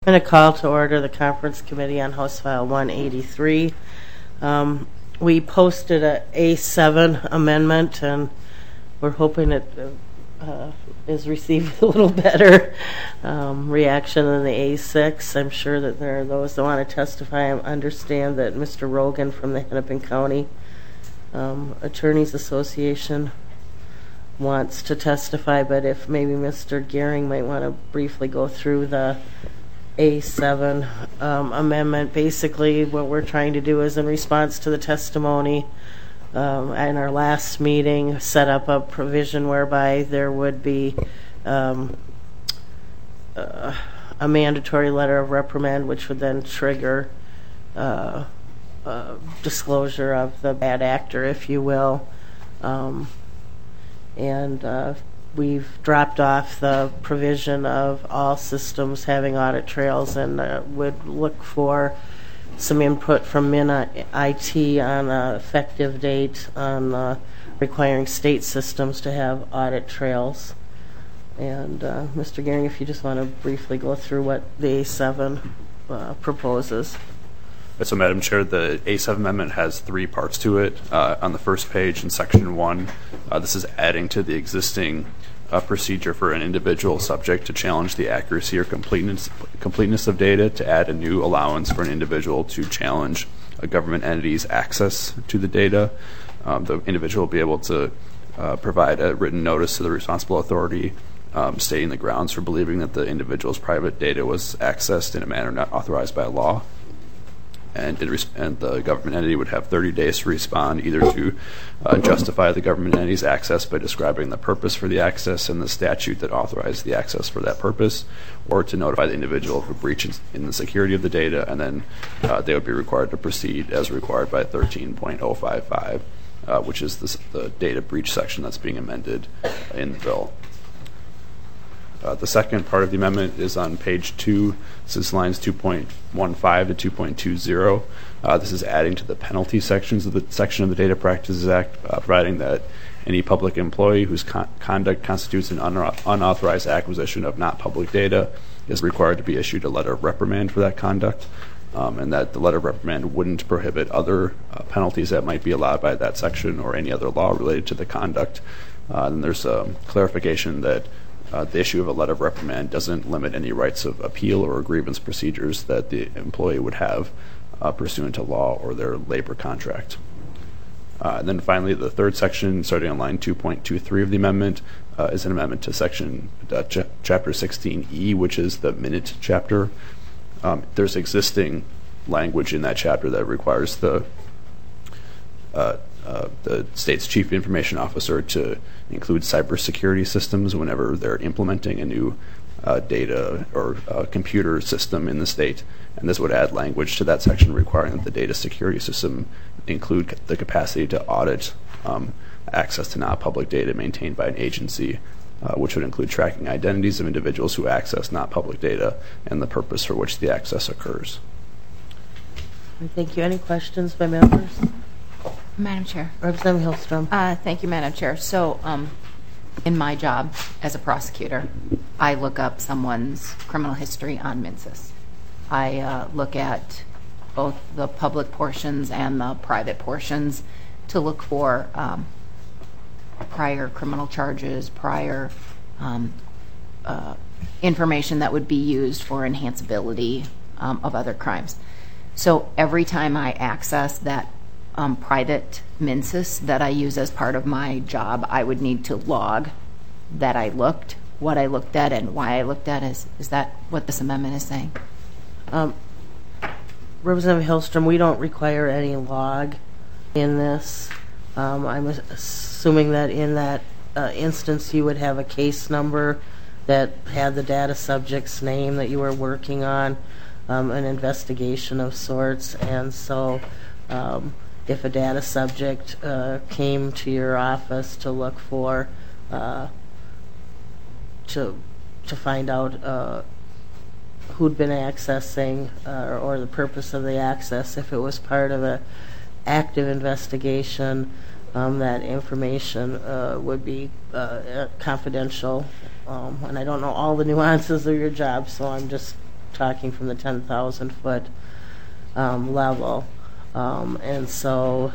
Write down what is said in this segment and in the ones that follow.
I'm going to call to order the conference committee on House File 183. We posted a A7 amendment, and we're hoping it is received with a little better reaction than the A6. I'm sure that there are those that want to testify. I understand that Mr. Rogan from the Hennepin County Attorneys Association wants to testify, but if maybe Mr. Gehring might want to briefly go through the A7 amendment. Basically, what we're trying to do is, in response to the testimony in our last meeting, set up a provision whereby there would be a mandatory letter of reprimand, which would then trigger disclosure of the bad actor, if you will. We've dropped off the provision of all systems having audit trails, and would look for some input from IT on an effective date on requiring state systems to have audit trails. And Mr. Gehring, if you just want to briefly go through what the A7 proposes. So, Madam Chair, the A7 amendment has three parts to it. On the first page in Section 1, this is adding to the existing procedure for an individual subject to challenge the accuracy or completeness of data, to add a new allowance for an individual to challenge a government entity's access to the data. The individual will be able to provide a written notice to the responsible authority stating the grounds for believing that the individual's private data was accessed in a manner not authorized by law. And the government entity would have 30 days to respond, either to justify the government entity's access by describing the purpose for the access and the statute that authorized the access for that purpose, or to notify the individual of a breach in the security of the data, and then they would be required to proceed as required by 13.055, which is the data breach section that's being amended in the bill. The second part of the amendment is on page 2. This is lines 2.15 to 2.20. This is adding to the penalty sections of the section of the Data Practices Act, providing that any public employee whose conduct constitutes an unauthorized acquisition of not public data is required to be issued a letter of reprimand for that conduct, and that the letter of reprimand wouldn't prohibit other penalties that might be allowed by that section or any other law related to the conduct. And there's a clarification that the issue of a letter of reprimand doesn't limit any rights of appeal or grievance procedures that the employee would have pursuant to law or their labor contract. And then finally, the third section, starting on line 2.23 of the amendment, is an amendment to section chapter 16E, which is the minute chapter. There's existing language in that chapter that requires the state's chief information officer to include cybersecurity systems whenever they're implementing a new data or computer system in the state. And this would add language to that section requiring that the data security system include the capacity to audit access to not public data maintained by an agency, which would include tracking identities of individuals who access not public data and the purpose for which the access occurs. Thank you. Any questions by members? Madam Chair. Representative Hillstrom. Thank you, Madam Chair. So in my job as a prosecutor, I look up someone's criminal history on MNCIS. I look at both the public portions and the private portions to look for prior criminal charges, prior information that would be used for enhanceability of other crimes. So every time I access that private MNCIS that I use as part of my job, I would need to log that I looked, what I looked at, and why I looked at. Is that what this amendment is saying? Representative Hillstrom, we don't require any log in this. I'm assuming that in that instance you would have a case number that had the data subject's name that you were working on, an investigation of sorts, and so if a data subject came to your office to look for, to find out who'd been accessing or the purpose of the access, if it was part of an active investigation, that information would be confidential. And I don't know all the nuances of your job, so I'm just talking from the 10,000 foot level. And so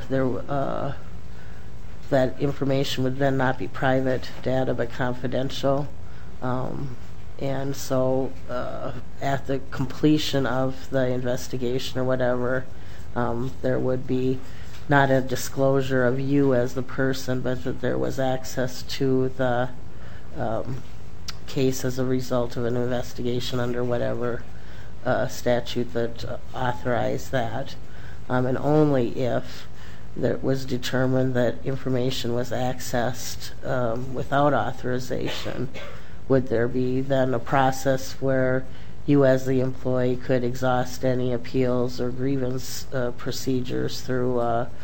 that information would then not be private data but confidential. And so at the completion of the investigation or whatever, there would be not a disclosure of you as the person, but that there was access to the case as a result of an investigation under whatever statute that authorized that. And only if it was determined that information was accessed without authorization would there be then a process where you as the employee could exhaust any appeals or grievance procedures through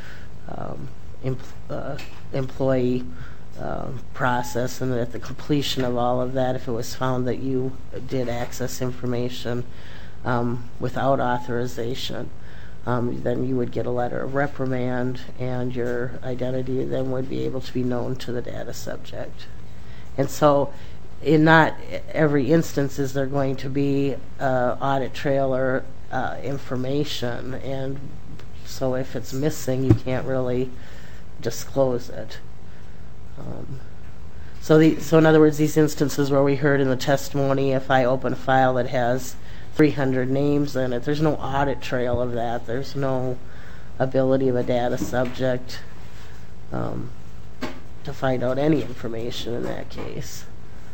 employee process, and at the completion of all of that, if it was found that you did access information without authorization, then you would get a letter of reprimand, and your identity then would be able to be known to the data subject. And so in not every instance is there going to be audit trail or information, and so if it's missing, you can't really disclose it. So in other words, these instances where we heard in the testimony, if I open a file that has 300 names in it, there's no audit trail of that. There's no ability of a data subject to find out any information in that case.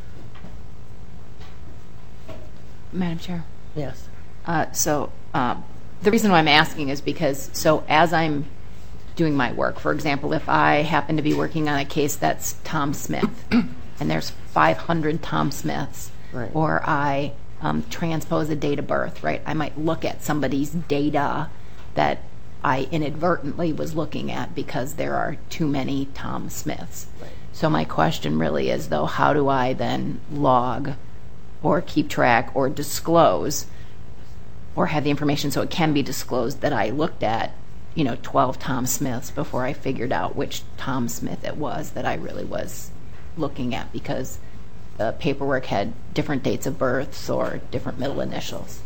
Madam Chair. Yes. So the reason why I'm asking is because, so as I'm doing my work, for example, if I happen to be working on a case that's Tom Smith, and there's 500 Tom Smiths, right, or I transpose a date of birth, right? I might look at somebody's data that I inadvertently was looking at because there are too many Tom Smiths. Right. So my question really is, though, how do I then log or keep track or disclose or have the information so it can be disclosed that I looked at 12 Tom Smiths before I figured out which Tom Smith it was that I really was looking at because the paperwork had different dates of births or different middle initials.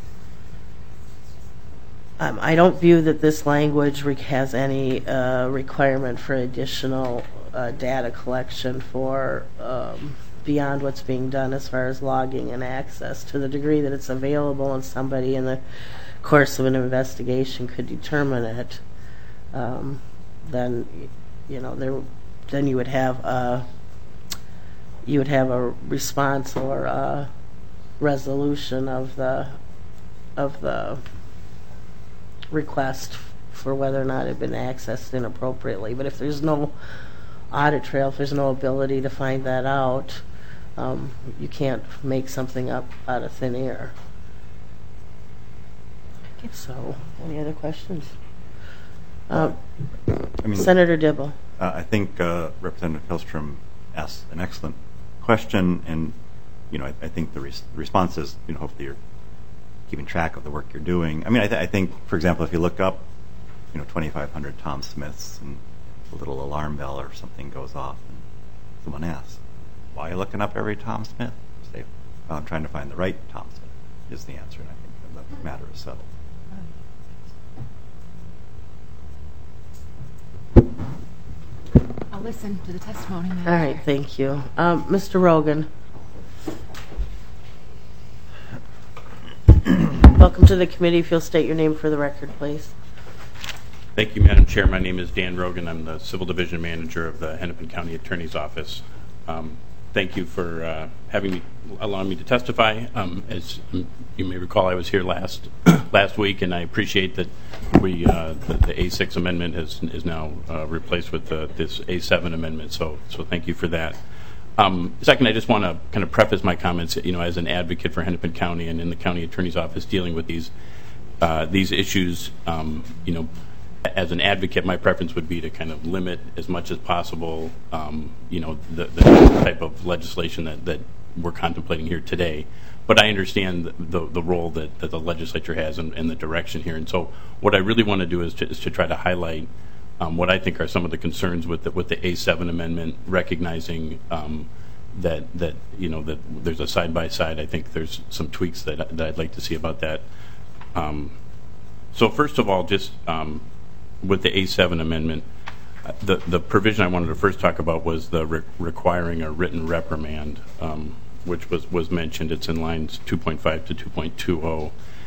I don't view that this language has any requirement for additional data collection for beyond what's being done as far as logging and access. To the degree that it's available and somebody in the course of an investigation could determine it, then you would have a response or a resolution of the request for whether or not it had been accessed inappropriately. But if there's no audit trail, if there's no ability to find that out, you can't make something up out of thin air. So, any other questions? Senator Dibble. I think Representative Hillstrom asked an excellent question, and I think the response is, hopefully you're keeping track of the work you're doing. I think, for example, if you look up, 2,500 Tom Smiths, and a little alarm bell or something goes off, and someone asks, "Why are you looking up every Tom Smith?" Say, "I'm trying to find the right Tom Smith," is the answer, and I think the matter is settled. I'll listen to the testimony. All right, thank you. Mr. Rogan. Welcome to the committee. If you'll state your name for the record, please. Thank you, Madam Chair. My name is Dan Rogan. I'm the Civil Division Manager of the Hennepin County Attorney's Office. Thank you for allowing me to testify. As you may recall, I was here last week, and I appreciate that the A6 amendment is now replaced with this A7 amendment. So thank you for that. Second, I just want to kind of preface my comments, as an advocate for Hennepin County and in the County Attorney's Office dealing with these issues. As an advocate, my preference would be to kind of limit as much as possible, the type of legislation that we're contemplating here today. But I understand the role that the legislature has and the direction here. And so what I really want to do is to try to highlight what I think are some of the concerns with the A7 amendment, recognizing that there's a side by side. I think there's some tweaks that I'd like to see about that. So first of all, just with the A7 amendment, the provision I wanted to first talk about was the requiring a written reprimand, which was mentioned. It's in lines 2.5 to 2.20.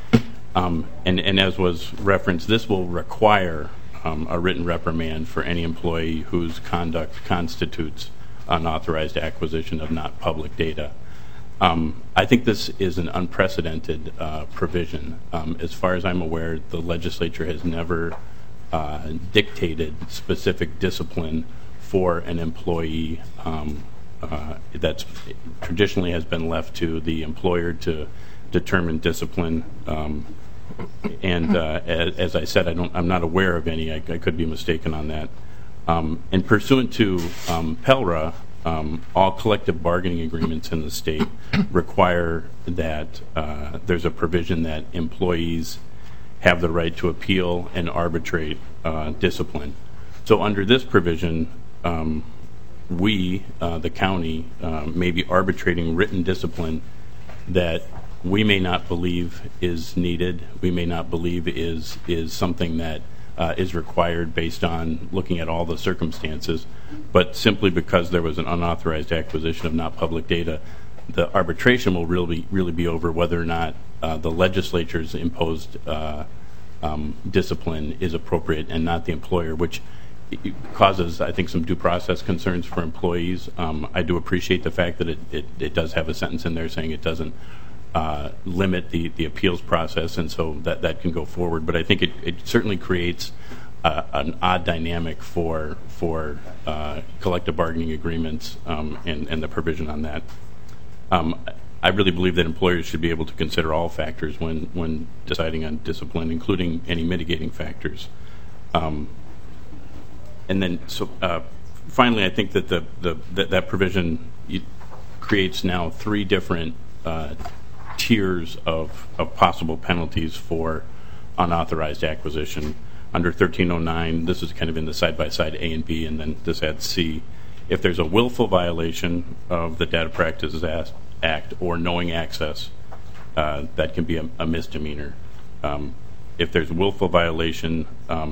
And as was referenced, this will require a written reprimand for any employee whose conduct constitutes unauthorized acquisition of not public data. I think this is an unprecedented provision. As far as I'm aware, the legislature has never dictated specific discipline for an employee. That's traditionally has been left to the employer to determine discipline. And as I said, I'm not aware of any. I could be mistaken on that. And pursuant to PELRA, all collective bargaining agreements in the state require that there's a provision that employees have the right to appeal and arbitrate discipline. So under this provision, we, the county, may be arbitrating written discipline that we may not believe is needed, we may not believe is something that is required based on looking at all the circumstances, but simply because there was an unauthorized acquisition of not public data, the arbitration will really be over whether or not the legislature's imposed discipline is appropriate and not the employer, which causes, I think, some due process concerns for employees. I do appreciate the fact that it does have a sentence in there saying it doesn't limit the appeals process, and so that can go forward. But I think it certainly creates an odd dynamic for collective bargaining agreements and the provision on that. I really believe that employers should be able to consider all factors when deciding on discipline, including any mitigating factors. And then, so finally, I think that that provision creates now 3 different tiers of possible penalties for unauthorized acquisition. Under 1309, this is kind of in the side-by-side A and B, and then this adds C. If there's a willful violation of the Data Practices Act or knowing access, that can be a misdemeanor. If there's a willful violation,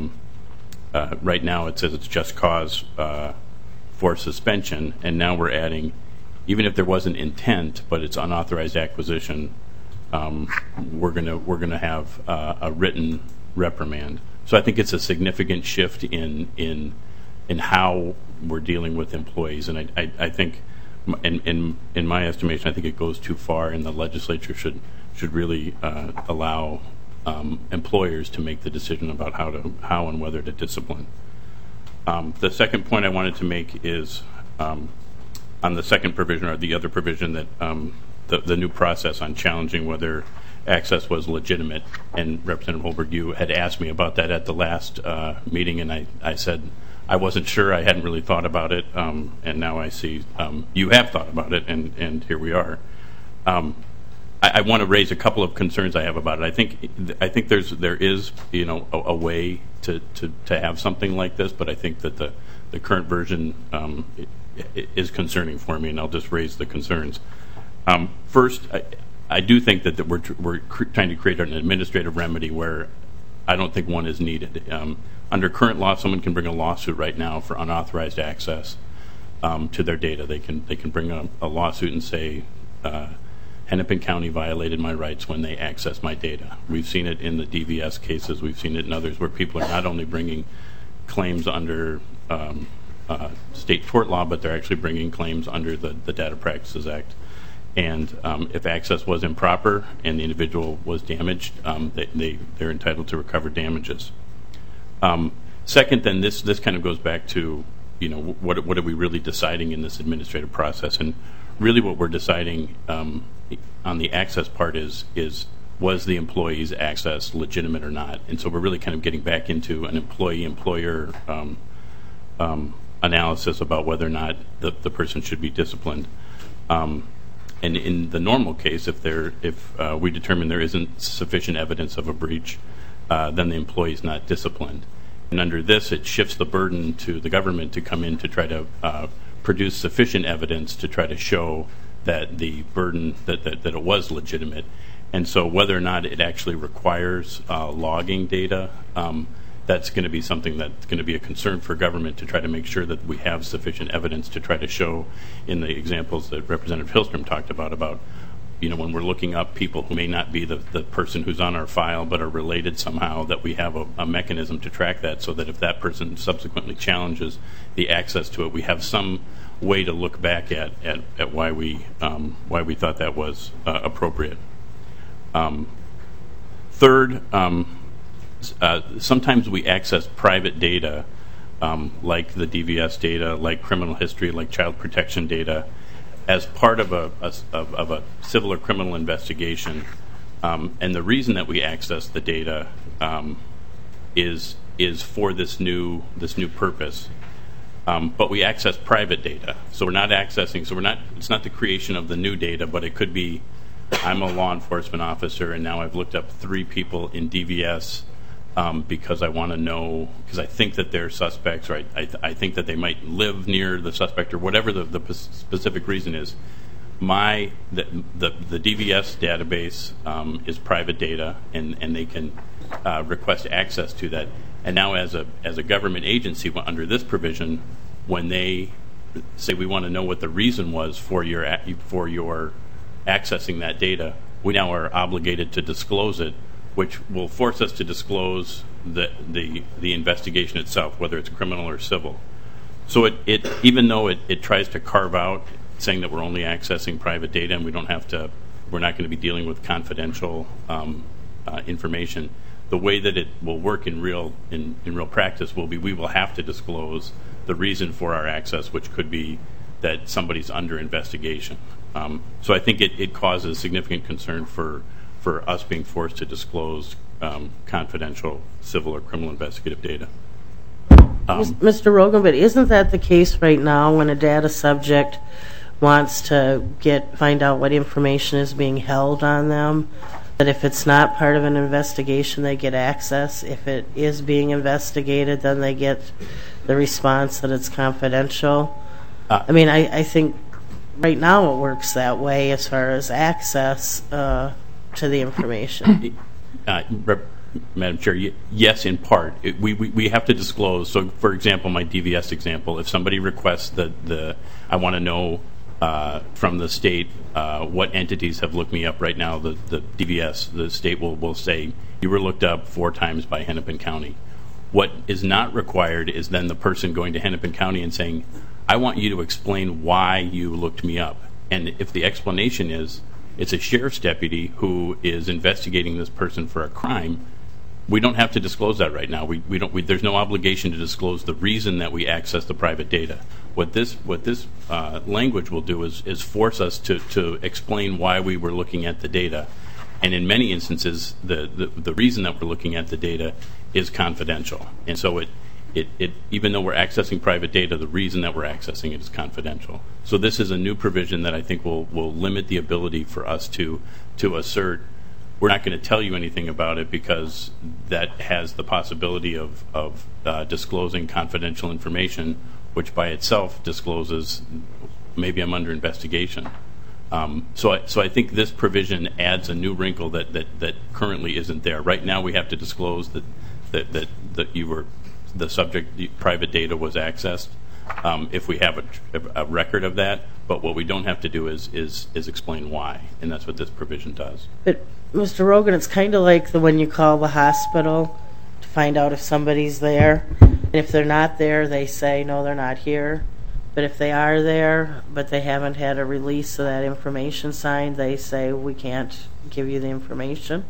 right now it says it's just cause for suspension, and now we're adding, even if there wasn't intent but it's unauthorized acquisition, we're gonna have a written reprimand. So I think it's a significant shift in how we're dealing with employees, and I think, in my estimation, I think it goes too far, and the legislature should really allow employers to make the decision about how and whether to discipline. The second point I wanted to make is on the second provision, or the other provision, that the new process on challenging whether access was legitimate. And Representative Holberg, you had asked me about that at the last meeting, and I said I wasn't sure. I hadn't really thought about it, and now I see you have thought about it, and here we are. I want to raise a couple of concerns I have about it. I think there is a way to have something like this, but I think that the current version is concerning for me, and I'll just raise the concerns. First, I do think that we're trying to create an administrative remedy where I don't think one is needed. Under current law, someone can bring a lawsuit right now for unauthorized access to their data. They can bring a lawsuit and say Hennepin County violated my rights when they accessed my data. We've seen it in the DVS cases. We've seen it in others where people are not only bringing claims under state tort law, but they're actually bringing claims under the Data Practices Act. And if access was improper and the individual was damaged, they're entitled to recover damages. Second, then, this kind of goes back to, what are we really deciding in this administrative process? And really what we're deciding on the access part is was the employee's access legitimate or not? And so we're really kind of getting back into an employee-employer analysis about whether or not the person should be disciplined. And in the normal case, if we determine there isn't sufficient evidence of a breach, then the employee is not disciplined. And under this, it shifts the burden to the government to come in to try to produced sufficient evidence to try to show that the burden, that it was legitimate. And so whether or not it actually requires logging data, that's going to be something that's going to be a concern for government to try to make sure that we have sufficient evidence to try to show in the examples that Representative Hillstrom talked about, when we're looking up people who may not be the person who's on our file but are related somehow, that we have a mechanism to track that so that if that person subsequently challenges the access to it, we have some way to look back at why we thought that was appropriate. Third, sometimes we access private data, like the DVS data, like criminal history, like child protection data, as part of a civil or criminal investigation. And the reason that we access the data is for this new purpose. But we access private data, so we're not accessing. So it's not the creation of the new data, but it could be, I'm a law enforcement officer, and now I've looked up 3 people in DVS because I want to know, because I think that they're suspects, or I think that they might live near the suspect, or whatever the specific reason is. The DVS database is private data, and they can request access to that. And now, as a government agency under this provision, when they say we want to know what the reason was for your accessing that data, we now are obligated to disclose it, which will force us to disclose the investigation itself, whether it's criminal or civil. So it even though it tries to carve out saying that we're only accessing private data and we're not going to be dealing with confidential information, the way that it will work in real practice will be we will have to disclose the reason for our access, which could be that somebody's under investigation. So I think it causes significant concern for us being forced to disclose confidential civil or criminal investigative data. Mr. Rogan, but isn't that the case right now when a data subject wants to find out what information is being held on them, that if it's not part of an investigation, they get access? If it is being investigated, then they get the response that it's confidential? I think right now it works that way as far as access to the information. Madam Chair, yes, in part. We have to disclose. So, for example, my DVS example, if somebody requests I want to know from the state what entities have looked me up right now, the DVS, the state will say, you were looked up 4 times by Hennepin County. What is not required is then the person going to Hennepin County and saying, I want you to explain why you looked me up. And if the explanation is it's a sheriff's deputy who is investigating this person for a crime, we don't have to disclose that right now. There's no obligation to disclose the reason that we access the private data. What this language will do is force us to explain why we were looking at the data. And in many instances, the reason that we're looking at the data is confidential. And so even though we're accessing private data, the reason that we're accessing it is confidential. So this is a new provision that I think will limit the ability for us to assert, we're not going to tell you anything about it because that has the possibility of disclosing confidential information, which by itself discloses maybe I'm under investigation. So I think this provision adds a new wrinkle that currently isn't there. Right now we have to disclose that the subject private data was accessed if we have a record of that. But what we don't have to do is explain why, and that's what this provision does. But Mr. Rogan, it's kind of like when you call the hospital to find out if somebody's there, and if they're not there, they say no, they're not here. But if they are there, but they haven't had a release of that information signed, they say we can't give you the information.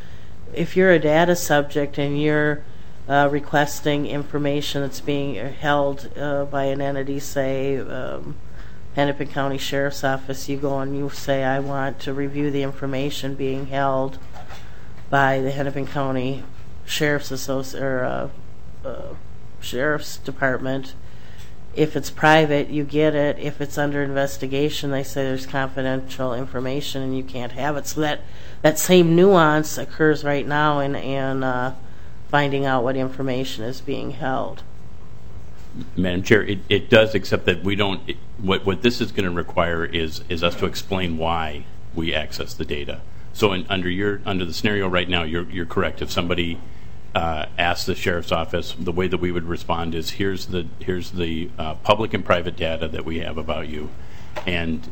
If you're a data subject and you're requesting information that's being held by an entity, say Hennepin County Sheriff's Office, you go and you say, I want to review the information being held by the Hennepin County Sheriff's Sheriff's Department. If it's private, you get it. If it's under investigation, they say there's confidential information and you can't have it. So that same nuance occurs right now in finding out what information is being held. Madam Chair, it does, except that we don't. What this is going to require is us to explain why we access the data. So under the scenario right now, you're correct. If somebody asks the sheriff's office, the way that we would respond is here's the public and private data that we have about you, and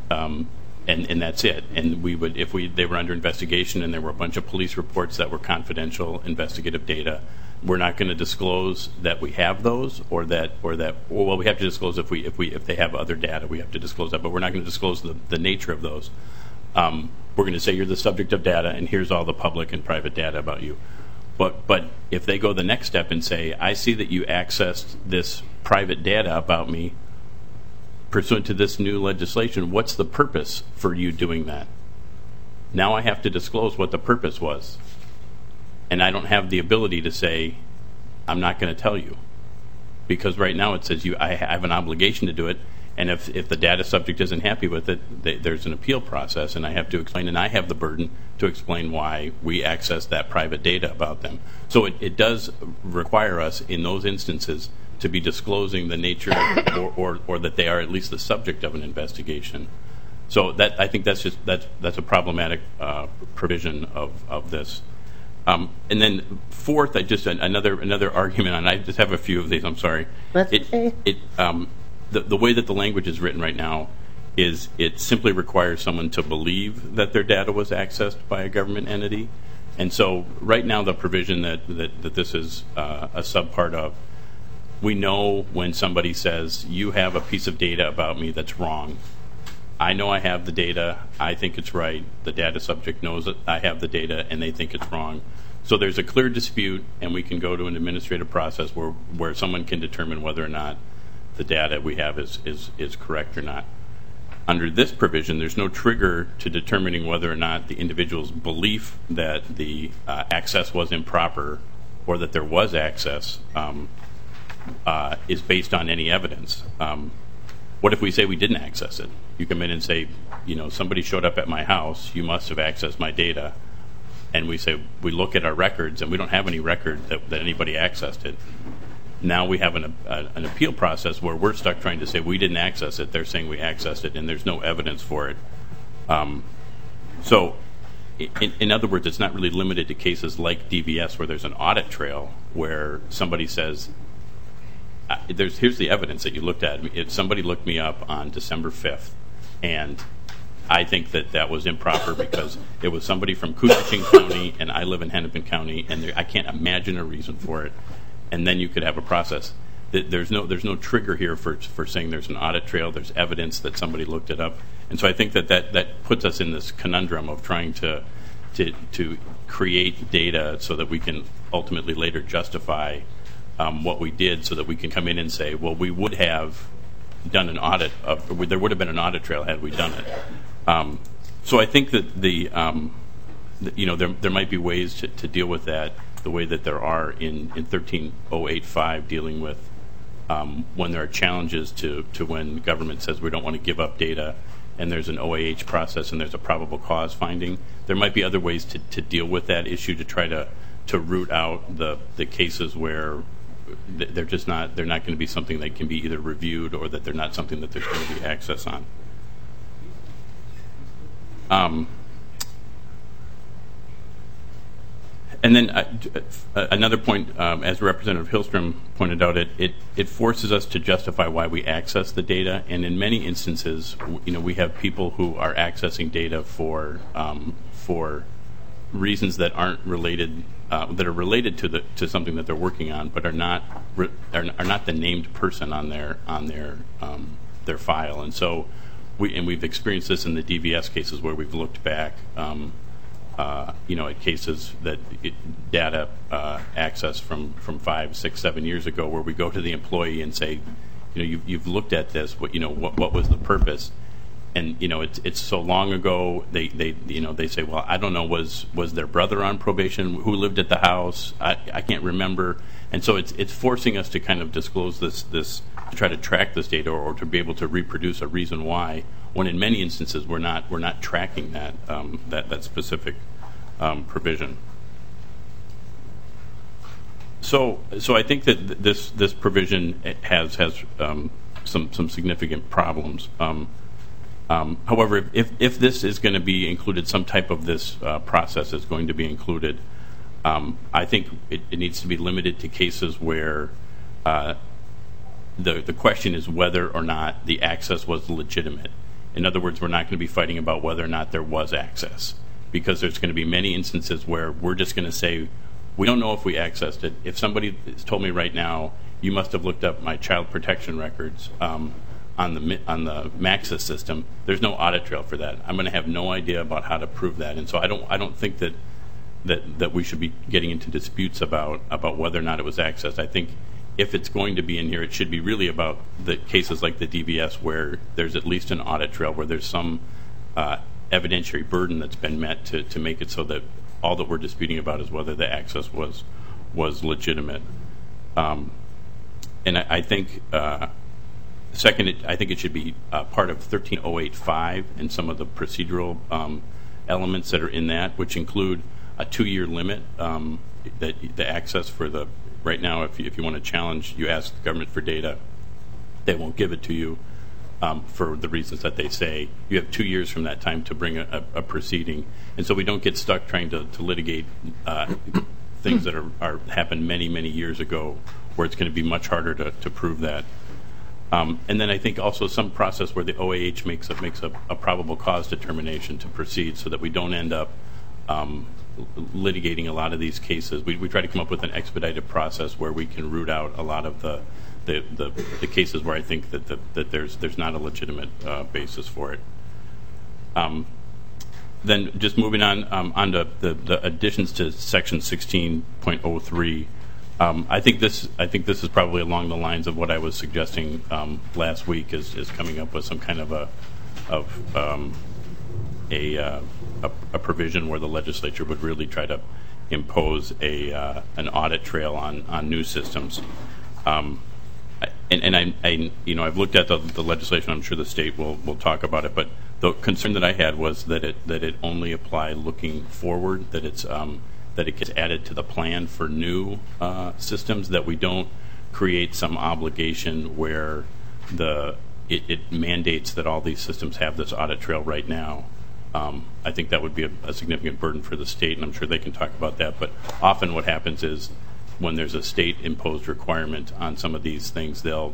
that's it. And we would, if they were under investigation and there were a bunch of police reports that were confidential investigative data, we're not going to disclose that we have those, or well, we have to disclose if they have other data, we have to disclose that, but we're not going to disclose the nature of those. We're going to say you're the subject of data, and here's all the public and private data about you. But if they go the next step and say, I see that you accessed this private data about me pursuant to this new legislation, what's the purpose for you doing that? Now I have to disclose what the purpose was. And I don't have the ability to say, I'm not going to tell you. Because right now it says I have an obligation to do it, and if the data subject isn't happy with it, there's an appeal process, and I have to explain, and I have the burden to explain why we access that private data about them. So it does require us in those instances to be disclosing the nature or that they are at least the subject of an investigation. So I think that's a problematic provision of this. And then fourth, another argument, and I just have a few of these. I'm sorry. That's okay. The way that the language is written right now is it simply requires someone to believe that their data was accessed by a government entity. And so right now the provision that this is a subpart of, we know when somebody says, you have a piece of data about me that's wrong. I know I have the data. I think it's right. The data subject knows that I have the data, and they think it's wrong. So there's a clear dispute, and we can go to an administrative process where someone can determine whether or not the data we have is correct or not. Under this provision, there's no trigger to determining whether or not the individual's belief that the access was improper or that there was access is based on any evidence. What if we say we didn't access it? You come in and say, somebody showed up at my house, you must have accessed my data. And we we look at our records, and we don't have any record that anybody accessed it. Now we have an appeal process where we're stuck trying to say we didn't access it. They're saying we accessed it, and there's no evidence for it. So, in other words, it's not really limited to cases like DVS where there's an audit trail where somebody says, here's the evidence that you looked at. If somebody looked me up on December 5th, and I think that was improper because it was somebody from Coochin County, and I live in Hennepin County, and I can't imagine a reason for it. And then you could have a process. There's no trigger here for saying there's an audit trail. There's evidence that somebody looked it up, and so I think that puts us in this conundrum of trying to create data so that we can ultimately later justify what we did, so that we can come in and say, well, we would have done an audit there would have been an audit trail had we done it. So I think that there might be ways to deal with that the way that there are in 13085 dealing with when there are challenges to when government says we don't want to give up data, and there's an OAH process and there's a probable cause finding. There might be other ways to deal with that issue to try to root out the cases where they're not going to be something that can be either reviewed or that they're not something that there's going to be access on. And then another point, as Representative Hillstrom pointed out, it forces us to justify why we access the data. And in many instances, we have people who are accessing data for reasons that aren't related, that are related to something that they're working on, but are not the named person on their file. And so we've experienced this in the DVS cases where we've looked back. At cases that data access from 5, 6, 7 years ago, where we go to the employee and say, you've looked at this. What was the purpose? And it's so long ago. They say, well, I don't know. Was their brother on probation? Who lived at the house? I can't remember. And so it's forcing us to kind of disclose this to try to track this data or to be able to reproduce a reason why. When in many instances we're not tracking that specific provision. So I think that this provision has some significant problems. However, if this is going to be included, some type of this process is going to be included, I think it needs to be limited to cases where the question is whether or not the access was legitimate. In other words, we're not going to be fighting about whether or not there was access, because there's going to be many instances where we're just going to say, we don't know if we accessed it. If somebody has told me right now, you must have looked up my child protection records on the Maxis system, there's no audit trail for that. I'm going to have no idea about how to prove that. And so I don't think that we should be getting into disputes about whether or not it was accessed. I think if it's going to be in here, it should be really about the cases like the DVS where there's at least an audit trail, where there's some evidentiary burden that's been met to make it so that all that we're disputing about is whether the access was legitimate. And I think, second, I think it should be part of 13085 and some of the procedural elements that are in that, which include a 2-year limit, that the access for the, right now, if you want to challenge, you ask the government for data, they won't give it to you for the reasons that they say. You have 2 years from that time to bring a proceeding. And so we don't get stuck trying to litigate things that are happened many, many years ago, where it's going to be much harder to prove that. And then I think also some process where the OAH makes a probable cause determination to proceed, so that we don't end up litigating a lot of these cases. We try to come up with an expedited process where we can root out a lot of the cases where I think that there's not a legitimate basis for it. Then just moving on to the additions to Section 16.03. I think this is probably along the lines of what I was suggesting last week, is coming up with some kind of a provision where the legislature would really try to impose an audit trail on new systems. And I've looked at the legislation. I'm sure the state will talk about it. But the concern that I had was that it only applied looking forward. That it gets added to the plan for new systems. That we don't create some obligation where it mandates that all these systems have this audit trail right now. I think that would be a significant burden for the state, and I'm sure they can talk about that. But often what happens is, when there's a state-imposed requirement on some of these things, they'll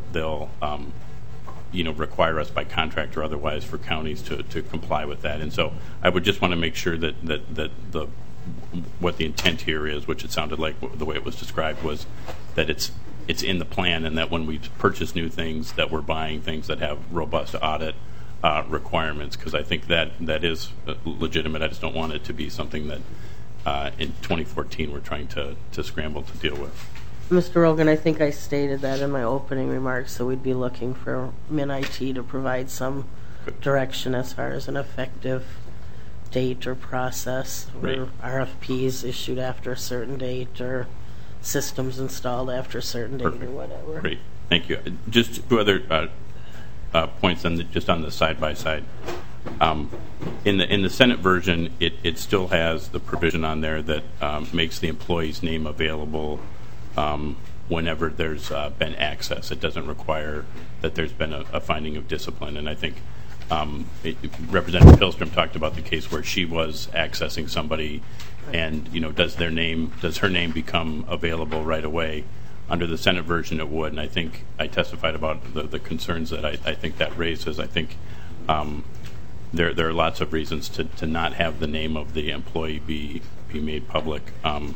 require us by contract or otherwise for counties to comply with that. And so I would just want to make sure that what the intent here is, which it sounded like the way it was described, was that it's in the plan, and that when we purchase new things, that we're buying things that have robust audit requirements, because I think that is legitimate. I just don't want it to be something that in 2014 we're trying to scramble to deal with. Mr. Rogan, I think I stated that in my opening remarks, so we'd be looking for MinIT to provide some direction as far as an effective date or process, Right. or RFPs issued after a certain date, or systems installed after a certain date, Perfect. or whatever. Great, thank you. Just two other points just on the side-by-side. In the Senate version, it still has the provision on there that makes the employee's name available whenever there's been access. It doesn't require that there's been a finding of discipline. And I think Representative Hillstrom talked about the case where she was accessing somebody, and does her name become available right away? Under the Senate version, it would. And I think I testified about the concerns that I think that raises. I think there are lots of reasons to not have the name of the employee be made public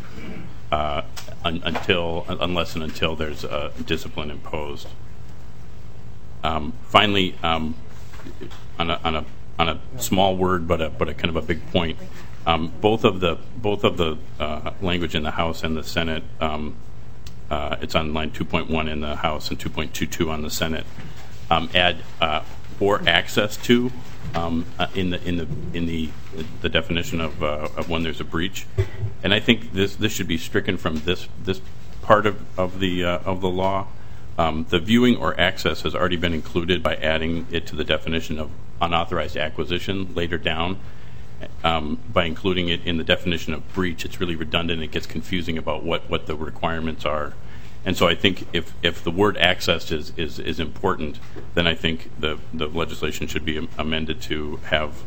unless and until there's a discipline imposed. Finally, on a small word but a kind of a big point, both of the language in the House and the Senate, it's on line 2.1 in the House and 2.22 on the Senate, add or access to in the definition of when there's a breach, and I think this should be stricken from this part of the law. The viewing or access has already been included by adding it to the definition of unauthorized acquisition later down. By including it in the definition of breach, it's really redundant. It gets confusing about what the requirements are. And so I think if the word accessed is important, then I think the legislation should be amended to have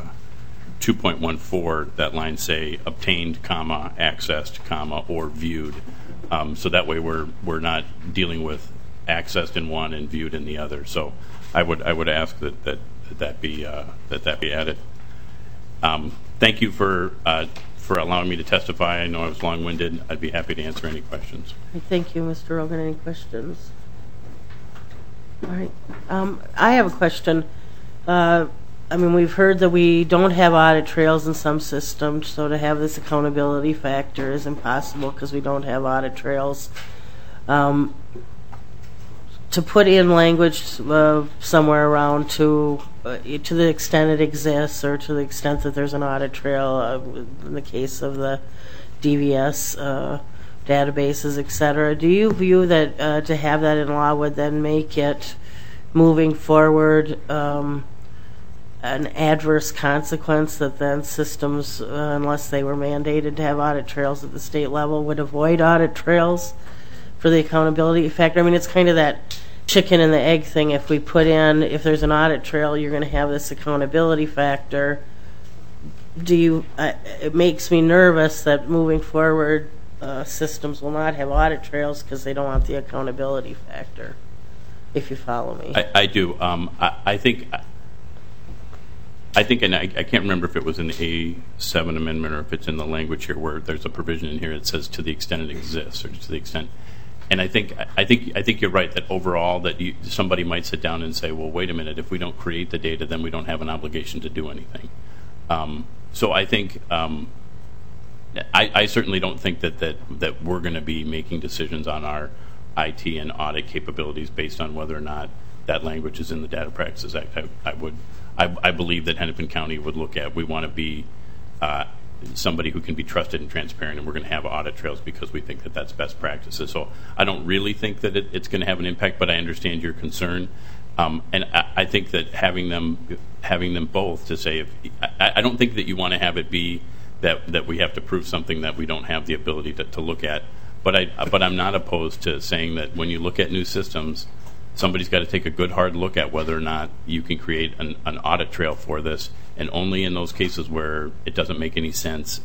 2.14, that line say obtained, comma, accessed, comma, or viewed. So that way we're not dealing with accessed in one and viewed in the other. So I would ask that be added. Thank you for allowing me to testify. I know I was long-winded. I'd be happy to answer any questions. Thank you, Mr. Rogan. Any questions? All right. I have a question. We've heard that we don't have audit trails in some systems, so to have this accountability factor is impossible because we don't have audit trails. To put in language somewhere around to the extent it exists, or to the extent that there's an audit trail, in the case of the DVS databases, et cetera, do you view that to have that in law would then make it, moving forward, an adverse consequence that then systems, unless they were mandated to have audit trails at the state level, would avoid audit trails for the accountability factor? I mean, it's kind of that chicken and the egg thing. If we put in, if there's an audit trail, you're going to have this accountability factor. It makes me nervous that moving forward, systems will not have audit trails because they don't want the accountability factor, if you follow me. I do. I think, and I can't remember if it was in the A7 amendment or if it's in the language here where there's a provision in here that says to the extent it exists, or to the extent. And I think you're right that overall that somebody might sit down and say, well, wait a minute, if we don't create the data, then we don't have an obligation to do anything. So I think I certainly don't think that we're going to be making decisions on our IT and audit capabilities based on whether or not that language is in the Data Practices Act. I believe that Hennepin County would look at, we want to be somebody who can be trusted and transparent, and we're going to have audit trails because we think that that's best practices. So I don't really think that it's going to have an impact, but I understand your concern. And I think that having them both to say, I don't think that you want to have it be that we have to prove something that we don't have the ability to look at. But I'm not opposed to saying that when you look at new systems, somebody's got to take a good hard look at whether or not you can create an audit trail for this, and only in those cases where it doesn't make any sense,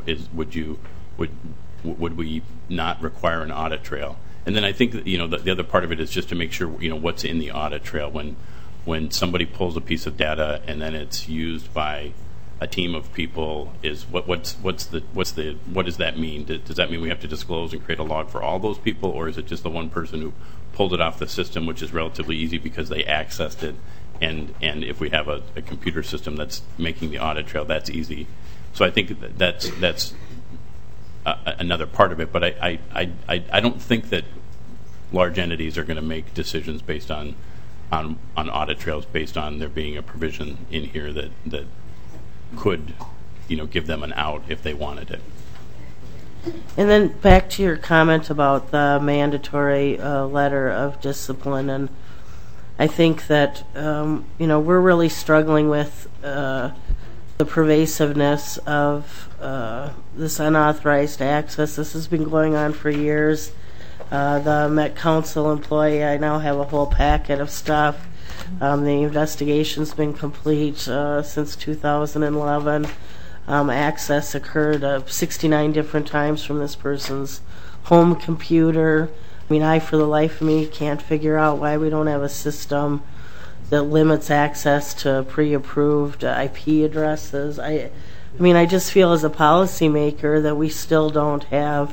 would we not require an audit trail? And then I think that, the other part of it is just to make sure what's in the audit trail when somebody pulls a piece of data and then it's used by a team of people. Is what does that mean? Does that mean we have to disclose and create a log for all those people, or is it just the one person who pulled it off the system, which is relatively easy because they accessed it? And if we have a computer system that's making the audit trail, that's easy. So I think that's another part of it. But I don't think that large entities are going to make decisions based on audit trails based on there being a provision in here that could give them an out if they wanted it. And then back to your comment about the mandatory letter of discipline, and I think that we're really struggling with the pervasiveness of this unauthorized access. This has been going on for years. The Met Council employee, I now have a whole packet of stuff. The investigation's been complete since 2011. Access occurred 69 different times from this person's home computer. I mean, I, for the life of me, can't figure out why we don't have a system that limits access to pre-approved IP addresses. I just feel as a policymaker that we still don't have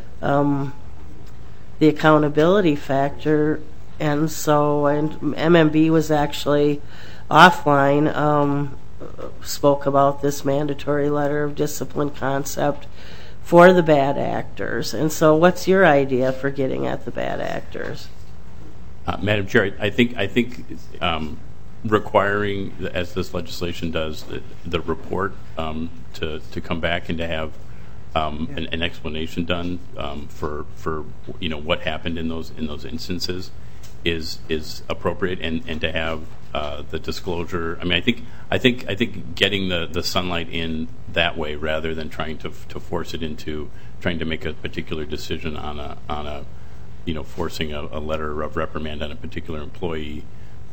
the accountability factor. And so MMB was actually offline, spoke about this mandatory letter of discipline concept for the bad actors. And so what's your idea for getting at the bad actors? Madam Chair, I think requiring, as this legislation does, the report to come back and to have an explanation done for what happened in those instances is appropriate, and to have the disclosure. I mean, I think getting the sunlight in that way, rather than trying to force it into trying to make a particular decision on forcing a letter of reprimand on a particular employee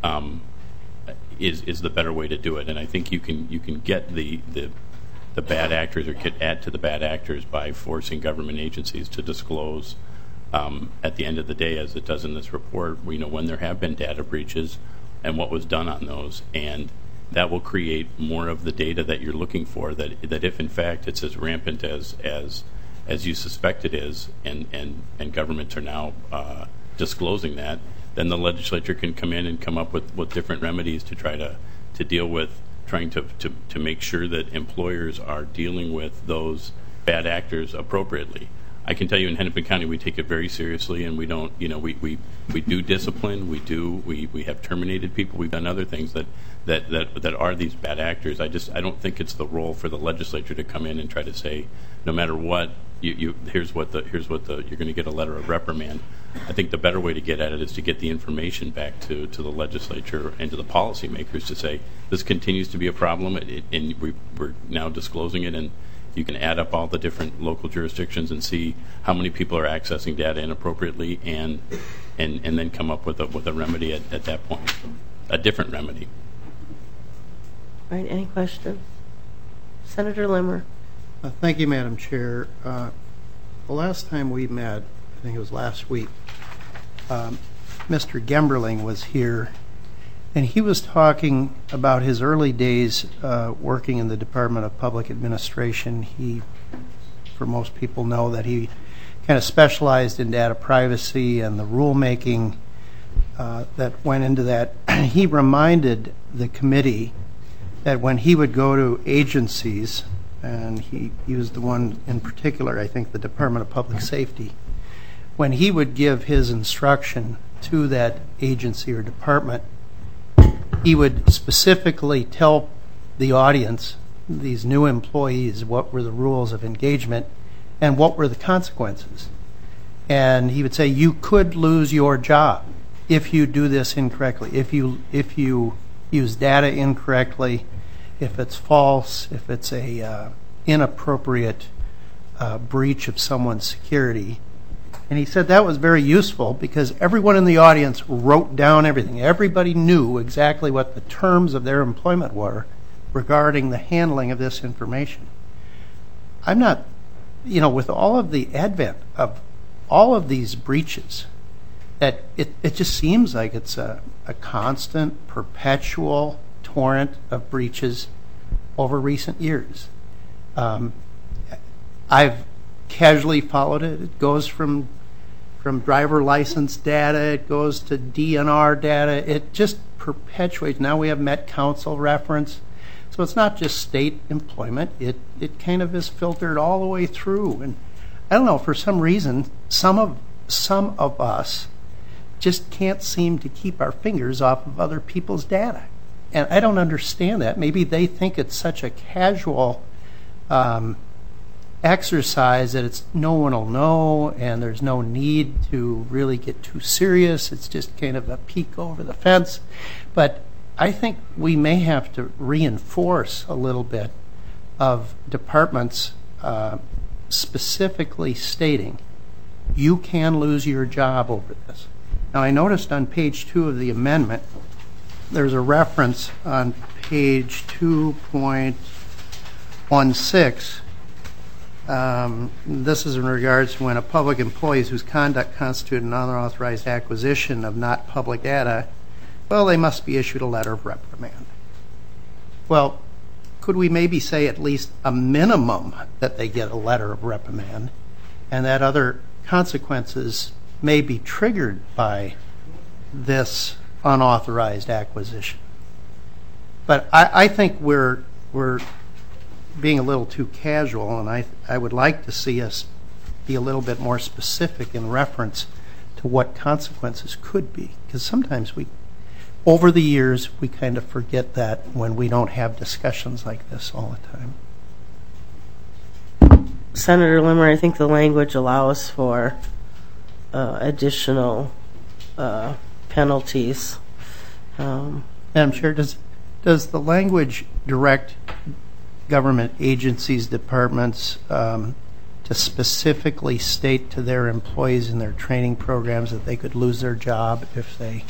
is the better way to do it. And I think you can get the bad actors, or add to the bad actors, by forcing government agencies to disclose at the end of the day, as it does in this report, when there have been data breaches and what was done on those. And that will create more of the data that you're looking for, that if in fact it's as rampant as you suspect it is, and governments are now disclosing that, then the legislature can come in and come up with different remedies to try to deal with trying to make sure that employers are dealing with those bad actors appropriately. I can tell you in Hennepin County we take it very seriously, and we don't, we do discipline, we have terminated people, we've done other things that are these bad actors. I don't think it's the role for the legislature to come in and try to say, no matter what, here's what you're going to get a letter of reprimand. I think the better way to get at it is to get the information back to the legislature and to the policymakers to say, this continues to be a problem, and we're now disclosing it, and you can add up all the different local jurisdictions and see how many people are accessing data inappropriately, and then come up with a remedy at that point, a different remedy. All right, any questions? Senator Limmer. Thank you, Madam Chair. The last time we met, I think it was last week, Mr. Gemberling was here, and he was talking about his early days working in the Department of Public Administration. He, for most people, know that he kind of specialized in data privacy and the rulemaking that went into that. He reminded the committee that when he would go to agencies, and he used the one in particular, I think the Department of Public Safety, when he would give his instruction to that agency or department, he would specifically tell the audience, these new employees, what were the rules of engagement and what were the consequences. And he would say, you could lose your job if you do this incorrectly, if you use data incorrectly, if it's false, if it's a inappropriate breach of someone's security. And he said that was very useful because everyone in the audience wrote down everything. Everybody knew exactly what the terms of their employment were regarding the handling of this information. I'm not, with all of the advent of all of these breaches, that it just seems like it's a constant, perpetual torrent of breaches over recent years. I've casually followed it. It goes from driver license data, it goes to DNR data. It just perpetuates. Now we have Met Council reference. So it's not just state employment. It kind of is filtered all the way through. And I don't know, for some reason, some of us just can't seem to keep our fingers off of other people's data. And I don't understand that. Maybe they think it's such a casual exercise that no one will know, and there's no need to really get too serious. It's just kind of a peek over the fence. But I think we may have to reinforce a little bit of departments specifically stating you can lose your job over this. Now, I noticed on page 2 of the amendment, there's a reference on page 2.16. This is in regards to when a public employee whose conduct constituted an unauthorized acquisition of not public data, well, they must be issued a letter of reprimand. Well, could we maybe say at least a minimum that they get a letter of reprimand, and that other consequences may be triggered by this unauthorized acquisition? But I think we're being a little too casual, and I would like to see us be a little bit more specific in reference to what consequences could be, because sometimes over the years, we kind of forget that when we don't have discussions like this all the time. Senator Limmer, I think the language allows for additional penalties. Madam Chair, does the language direct government agencies, departments to to specifically state to their employees in their training programs that they could lose their job if they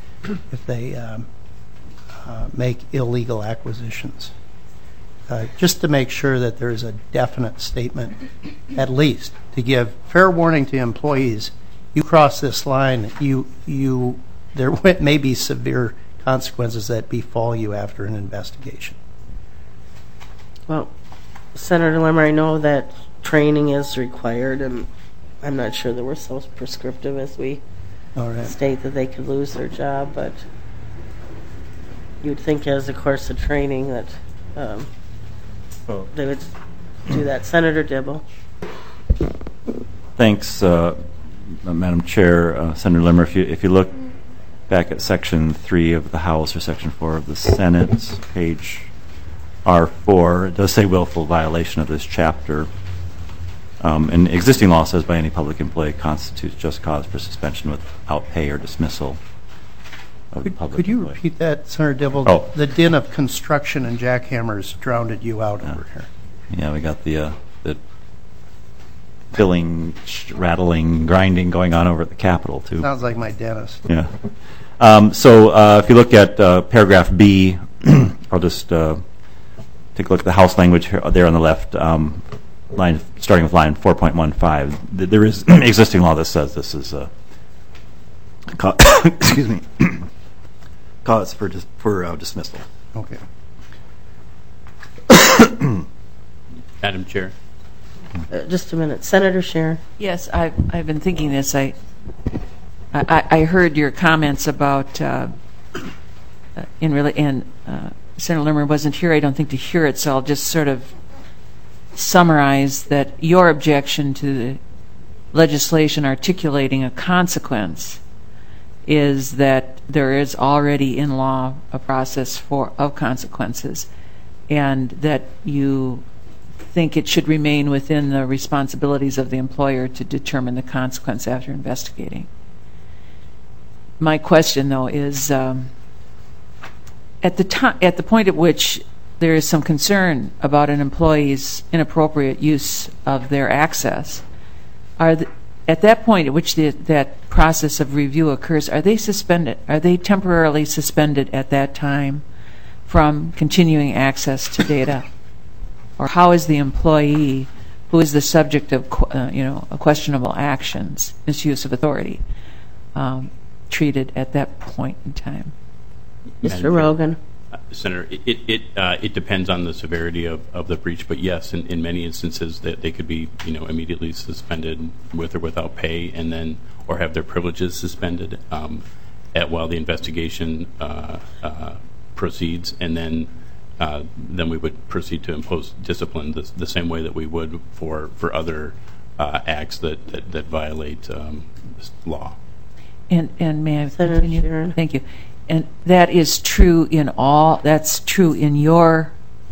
make illegal acquisitions. Just to make sure that there is a definite statement, at least, to give fair warning to employees. You cross this line, there may be severe consequences that befall you after an investigation. Well, Senator Limmer, I know that training is required, and I'm not sure that we're so prescriptive as we state that they could lose their job, but you'd think as a course of training that they would do that. Senator Dibble. Thanks, Madam Chair. Senator Limmer, if you look back at Section 3 of the House or Section 4 of the Senate, page R4, it does say willful violation of this chapter. And existing law says by any public employee constitutes just cause for suspension without pay or dismissal of the public Could you employee. repeat that, Senator Dibble? Oh. The din of construction and jackhammers drowned you out over here. Yeah, we got the filling, rattling, grinding going on over at the Capitol, too. Sounds like my dentist. Yeah. So if you look at paragraph B, I'll just take a look at the House language here, there on the left, line starting with line 4.15. There is existing law that says this is excuse me, cause for dismissal. Okay. Madam Chair. Just a minute. Senator Sharon. Yes, I've been thinking this. I heard your comments about Senator Limmer wasn't here, I don't think, to hear it, so I'll just sort of summarize that your objection to the legislation articulating a consequence is that there is already in law a process of consequences, and that you think it should remain within the responsibilities of the employer to determine the consequence after investigating. My question, though, is at the point at which there is some concern about an employee's inappropriate use of their access, at that point at which that process of review occurs, are they suspended? Are they temporarily suspended at that time from continuing access to data? Or how is the employee, who is the subject of questionable actions, misuse of authority, treated at that point in time? Mr. Rogan. Senator, it depends on the severity of the breach, but yes, in many instances that they could be immediately suspended with or without pay, and then or have their privileges suspended while the investigation proceeds, and then we would proceed to impose discipline the same way that we would for other acts that violate this law. And may I Senator continue? Sharon. Thank you. And that is true that's true in your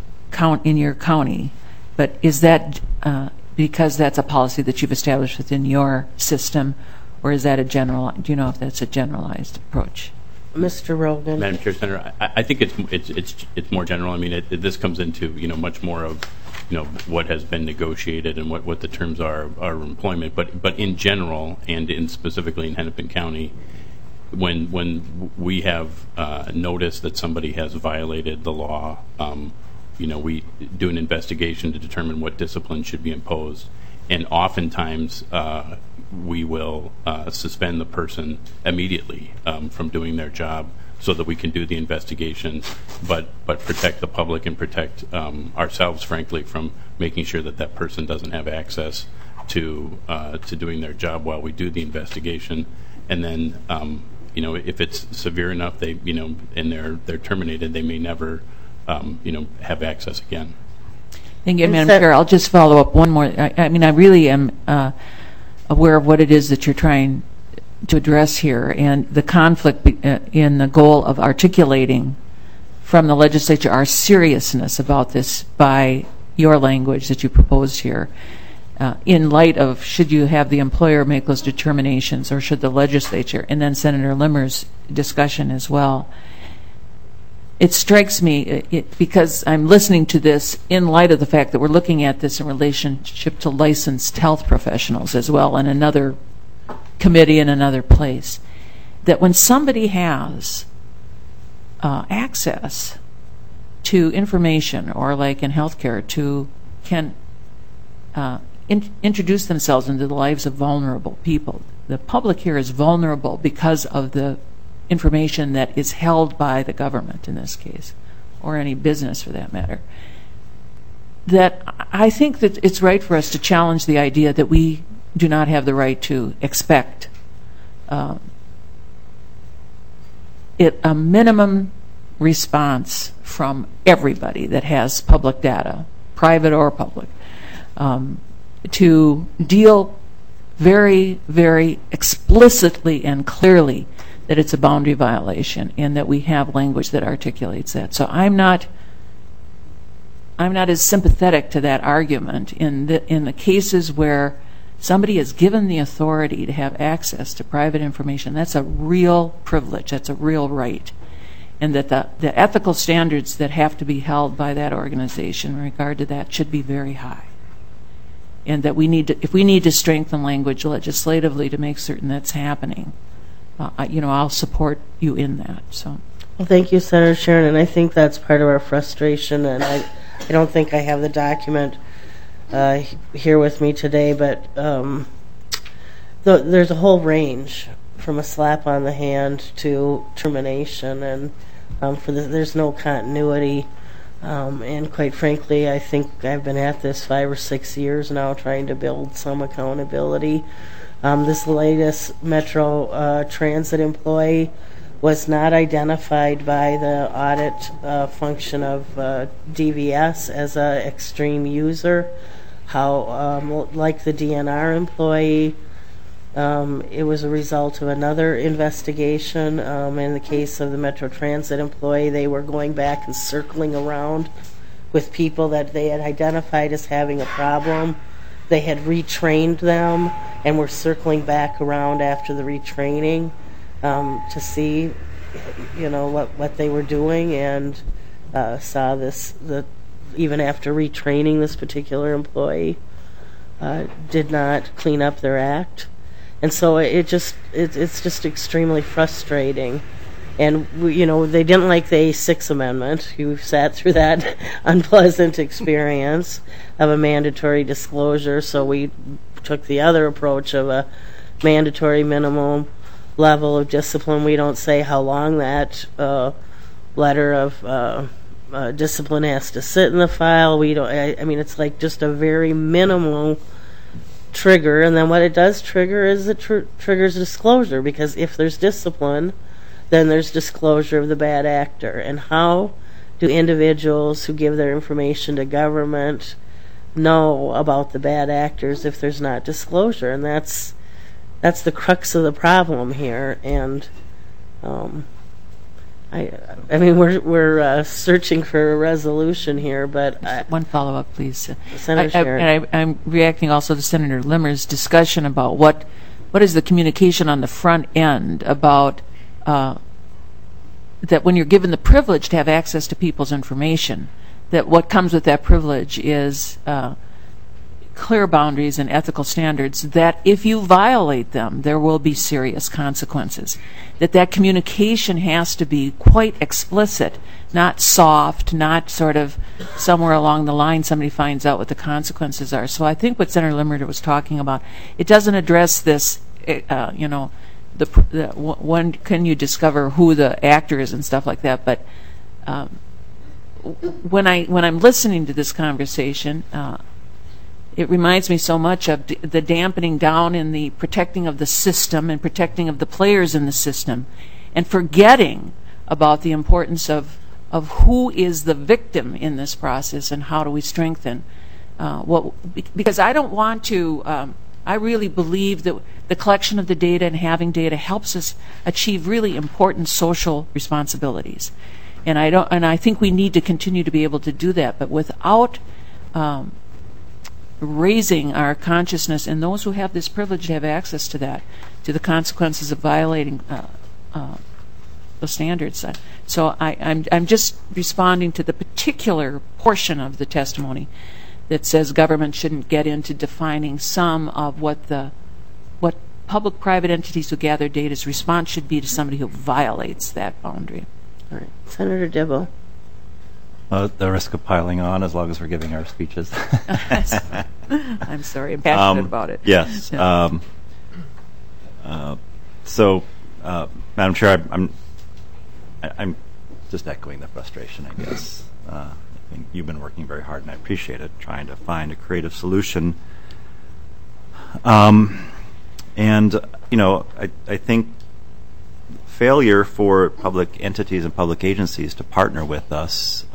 county, but is that because that's a policy that you've established within your system, or is that do you know if that's a generalized approach? Mr. Rogan. Madam Chair, Senator, I think it's more general. I mean, this comes into much more of what has been negotiated and what the terms are of employment. But in general, and specifically in Hennepin County, when we have noticed that somebody has violated the law, we do an investigation to determine what discipline should be imposed, and oftentimes we will suspend the person immediately from doing their job so that we can do the investigation, but protect the public and protect ourselves, frankly, from making sure that person doesn't have access to doing their job while we do the investigation. And then if it's severe enough, and they're terminated, they may never have access again. Thank you, Madam Chair. I'll just follow up one more. I really am aware of what it is that you're trying to address here, and the conflict in the goal of articulating from the legislature our seriousness about this by your language that you proposed here. In light of, should you have the employer make those determinations, or should the legislature, and then Senator Limmer's discussion as well. it strikes me, because I'm listening to this in light of the fact that we're looking at this in relationship to licensed health professionals as well in another committee in another place, that when somebody has access to information, or like in healthcare, can introduce themselves into the lives of vulnerable people. The public here is vulnerable because of the information that is held by the government in this case, or any business for that matter. That I think that it's right for us to challenge the idea that we do not have the right to expect a minimum response from everybody that has public data, private or public, to deal very, very explicitly and clearly that it's a boundary violation, and that we have language that articulates that. So I'm not as sympathetic to that argument in the cases where somebody is given the authority to have access to private information. That's a real privilege. That's a real right. And that the ethical standards that have to be held by that organization in regard to that should be very high. And that if we need to strengthen language legislatively to make certain that's happening, I'll support you in that. So. Well, thank you, Senator Sharon, and I think that's part of our frustration, and I don't think I have the document here with me today, but there's a whole range from a slap on the hand to termination, and there's no continuity. And quite frankly, I think I've been at this 5 or 6 years now trying to build some accountability. This latest Metro Transit employee was not identified by the audit function of DVS as an extreme user. Like the DNR employee, it was a result of another investigation. In the case of the Metro Transit employee, they were going back and circling around with people that they had identified as having a problem. They had retrained them and were circling back around after the retraining to see, what they were doing, and saw even after retraining this particular employee, did not clean up their act. And so it's just extremely frustrating. And they didn't like the A6 amendment. We've sat through that unpleasant experience of a mandatory disclosure, so we took the other approach of a mandatory minimum level of discipline. We don't say how long that letter of discipline has to sit in the file. We don't. I mean, it's like just a very minimal trigger, and then what it does trigger is it triggers disclosure, because if there's discipline, then there's disclosure of the bad actor. And how do individuals who give their information to government know about the bad actors if there's not disclosure? And that's the crux of the problem here. And I mean, we're searching for a resolution here, but one follow-up, please. Senator Sharon. I'm reacting also to Senator Limmer's discussion about what is the communication on the front end about that when you're given the privilege to have access to people's information, that what comes with that privilege is clear boundaries and ethical standards, that if you violate them, there will be serious consequences. That communication has to be quite explicit, not soft, not sort of somewhere along the line somebody finds out what the consequences are. So I think what Senator Limmer was talking about, it doesn't address this, when can you discover who the actor is and stuff like that, but when I'm listening to this conversation, it reminds me so much of the dampening down in the protecting of the system and protecting of the players in the system, and forgetting about the importance of who is the victim in this process and how do we strengthen because I don't want to. I really believe that the collection of the data and having data helps us achieve really important social responsibilities, and I think we need to continue to be able to do that, but without raising our consciousness, and those who have this privilege have access to that, to the consequences of violating the standards. So I'm just responding to the particular portion of the testimony that says government shouldn't get into defining some of what public-private entities who gather data's response should be to somebody who violates that boundary. All right. Senator Dibble. The risk of piling on as long as we're giving our speeches. I'm sorry, I'm passionate about it. Yes. Yeah. Madam Chair, I'm just echoing the frustration, I guess. I think you've been working very hard, and I appreciate it, trying to find a creative solution. And, I think failure for public entities and public agencies to partner with us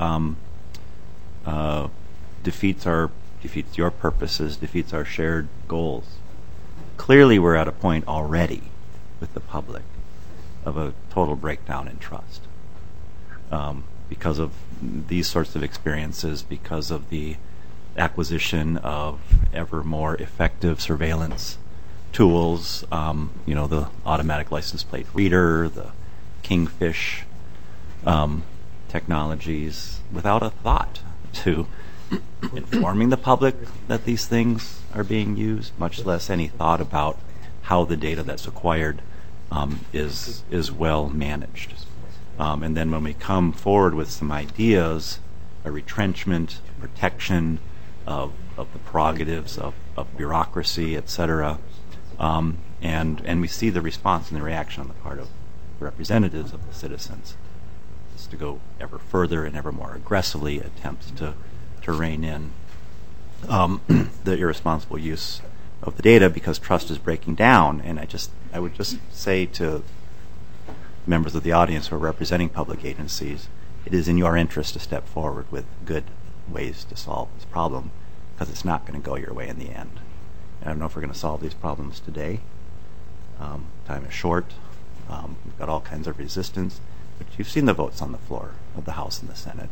defeats your purposes, defeats our shared goals. Clearly, we're at a point already with the public of a total breakdown in trust because of these sorts of experiences, because of the acquisition of ever more effective surveillance tools, the automatic license plate reader, the Kingfish technologies, without a thought to informing the public that these things are being used, much less any thought about how the data that's acquired is well managed. And then when we come forward with some ideas, a retrenchment, protection of the prerogatives of bureaucracy, et cetera, and we see the response and the reaction on the part of representatives of the citizens is to go ever further and ever more aggressively attempts to rein in the irresponsible use of the data because trust is breaking down. And I would just say to members of the audience who are representing public agencies, it is in your interest to step forward with good ways to solve this problem because it's not going to go your way in the end. I don't know if we're going to solve these problems today. Time is short. We've got all kinds of resistance. But you've seen the votes on the floor of the House and the Senate.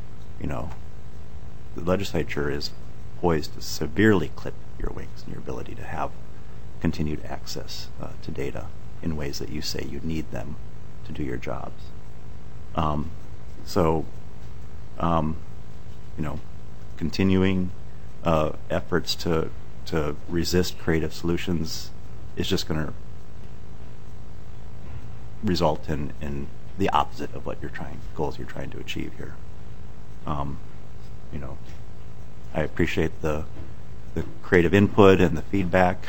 The legislature is poised to severely clip your wings and your ability to have continued access to data in ways that you say you need them to do your jobs. Continuing efforts to resist creative solutions is just going to result in the opposite of what goals you're trying to achieve here. I appreciate the creative input and the feedback.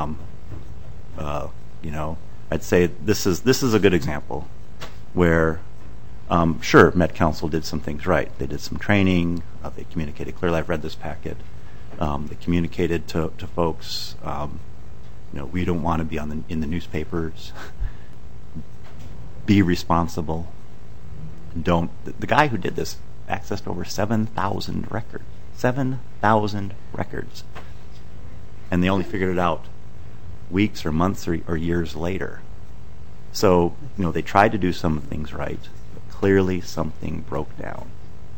I'd say this is a good example where, sure, Met Council did some things right. They did some training. They communicated clearly. I've read this packet. They communicated to folks, we don't want to be in the newspapers. Be responsible. The guy who did this accessed over 7,000 records. 7,000 records. And they only figured it out weeks or months or years later. So, they tried to do some things right, but clearly something broke down.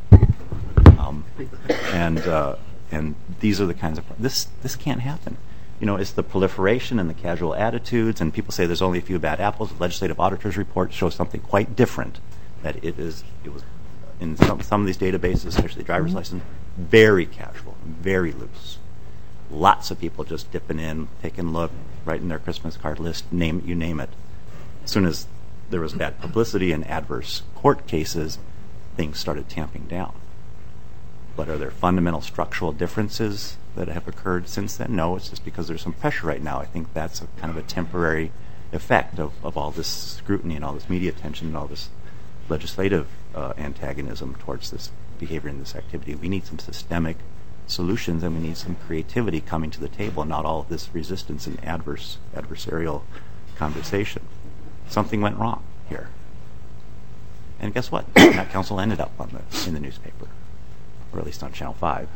And these are the kinds of this can't happen. It's the proliferation and the casual attitudes, and people say there's only a few bad apples. The legislative auditor's report shows something quite different. That it was in some of these databases, especially the driver's license, very casual, very loose. Lots of people just dipping in, taking a look, writing their Christmas card list, you name it. As soon as there was bad publicity and adverse court cases, things started tamping down. But are there fundamental structural differences that have occurred since then? No, it's just because there's some pressure right now. I think that's kind of a temporary effect of all this scrutiny and all this media attention and all this legislative antagonism towards this behavior and this activity. We need some systemic solutions, and we need some creativity coming to the table, not all of this resistance and adversarial conversation. Something went wrong here. And guess what? That council ended up in the newspaper, or at least on Channel 5.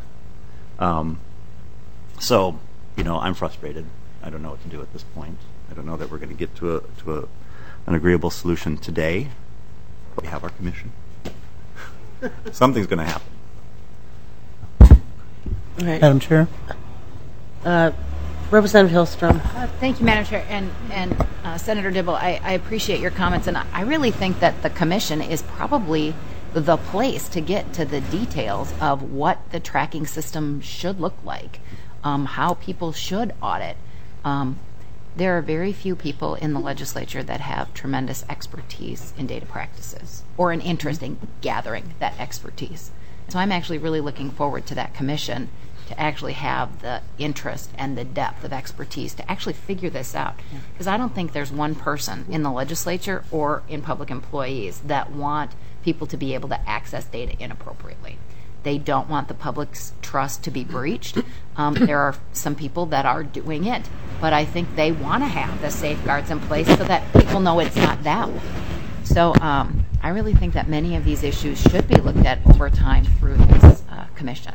I'm frustrated. I don't know what to do at this point. I don't know that we're going to get to an agreeable solution today. But we have our commission. Something's going to happen. Right. Madam Chair? Representative Hillstrom. Thank you, Madam Chair. And Senator Dibble, I appreciate your comments, and I really think that the commission is probably the place to get to the details of what the tracking system should look like, how people should audit. There are very few people in the legislature that have tremendous expertise in data practices or an interest in gathering that expertise. So I'm actually really looking forward to that commission to actually have the interest and the depth of expertise to actually figure this out. Because I don't think there's one person in the legislature or in public employees that want people to be able to access data inappropriately. They don't want the public's trust to be breached. There are some people that are doing it, but I think they want to have the safeguards in place so that people know it's not that way. So I really think that many of these issues should be looked at over time through this commission.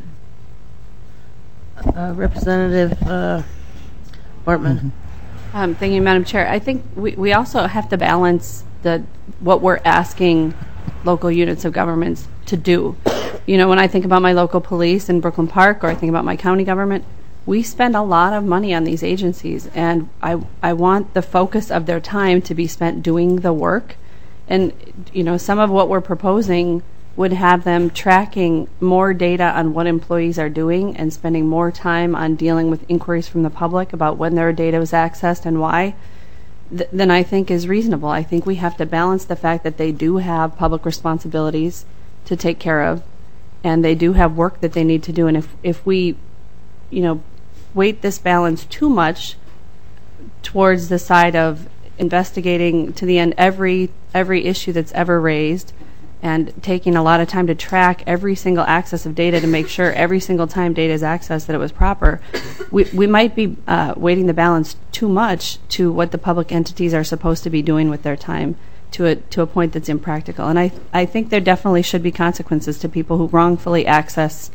Representative Ortman. Thank you, Madam Chair. I think we also have to balance what we're asking local units of governments to do. You know, when I think about my local police in Brooklyn Park, or I think about my county government, we spend a lot of money on these agencies, and I want the focus of their time to be spent doing the work. And, you know, some of what we're proposing would have them tracking more data on what employees are doing and spending more time on dealing with inquiries from the public about when their data was accessed and why, then I think is reasonable. I think we have to balance the fact that they do have public responsibilities to take care of, and they do have work that they need to do. And if we, you know, weight this balance too much towards the side of investigating to the end every issue that's ever raised and taking a lot of time to track every single access of data to make sure every single time data is accessed that it was proper, we might be weighting the balance too much to what the public entities are supposed to be doing with their time to a point that's impractical. And I think there definitely should be consequences to people who wrongfully access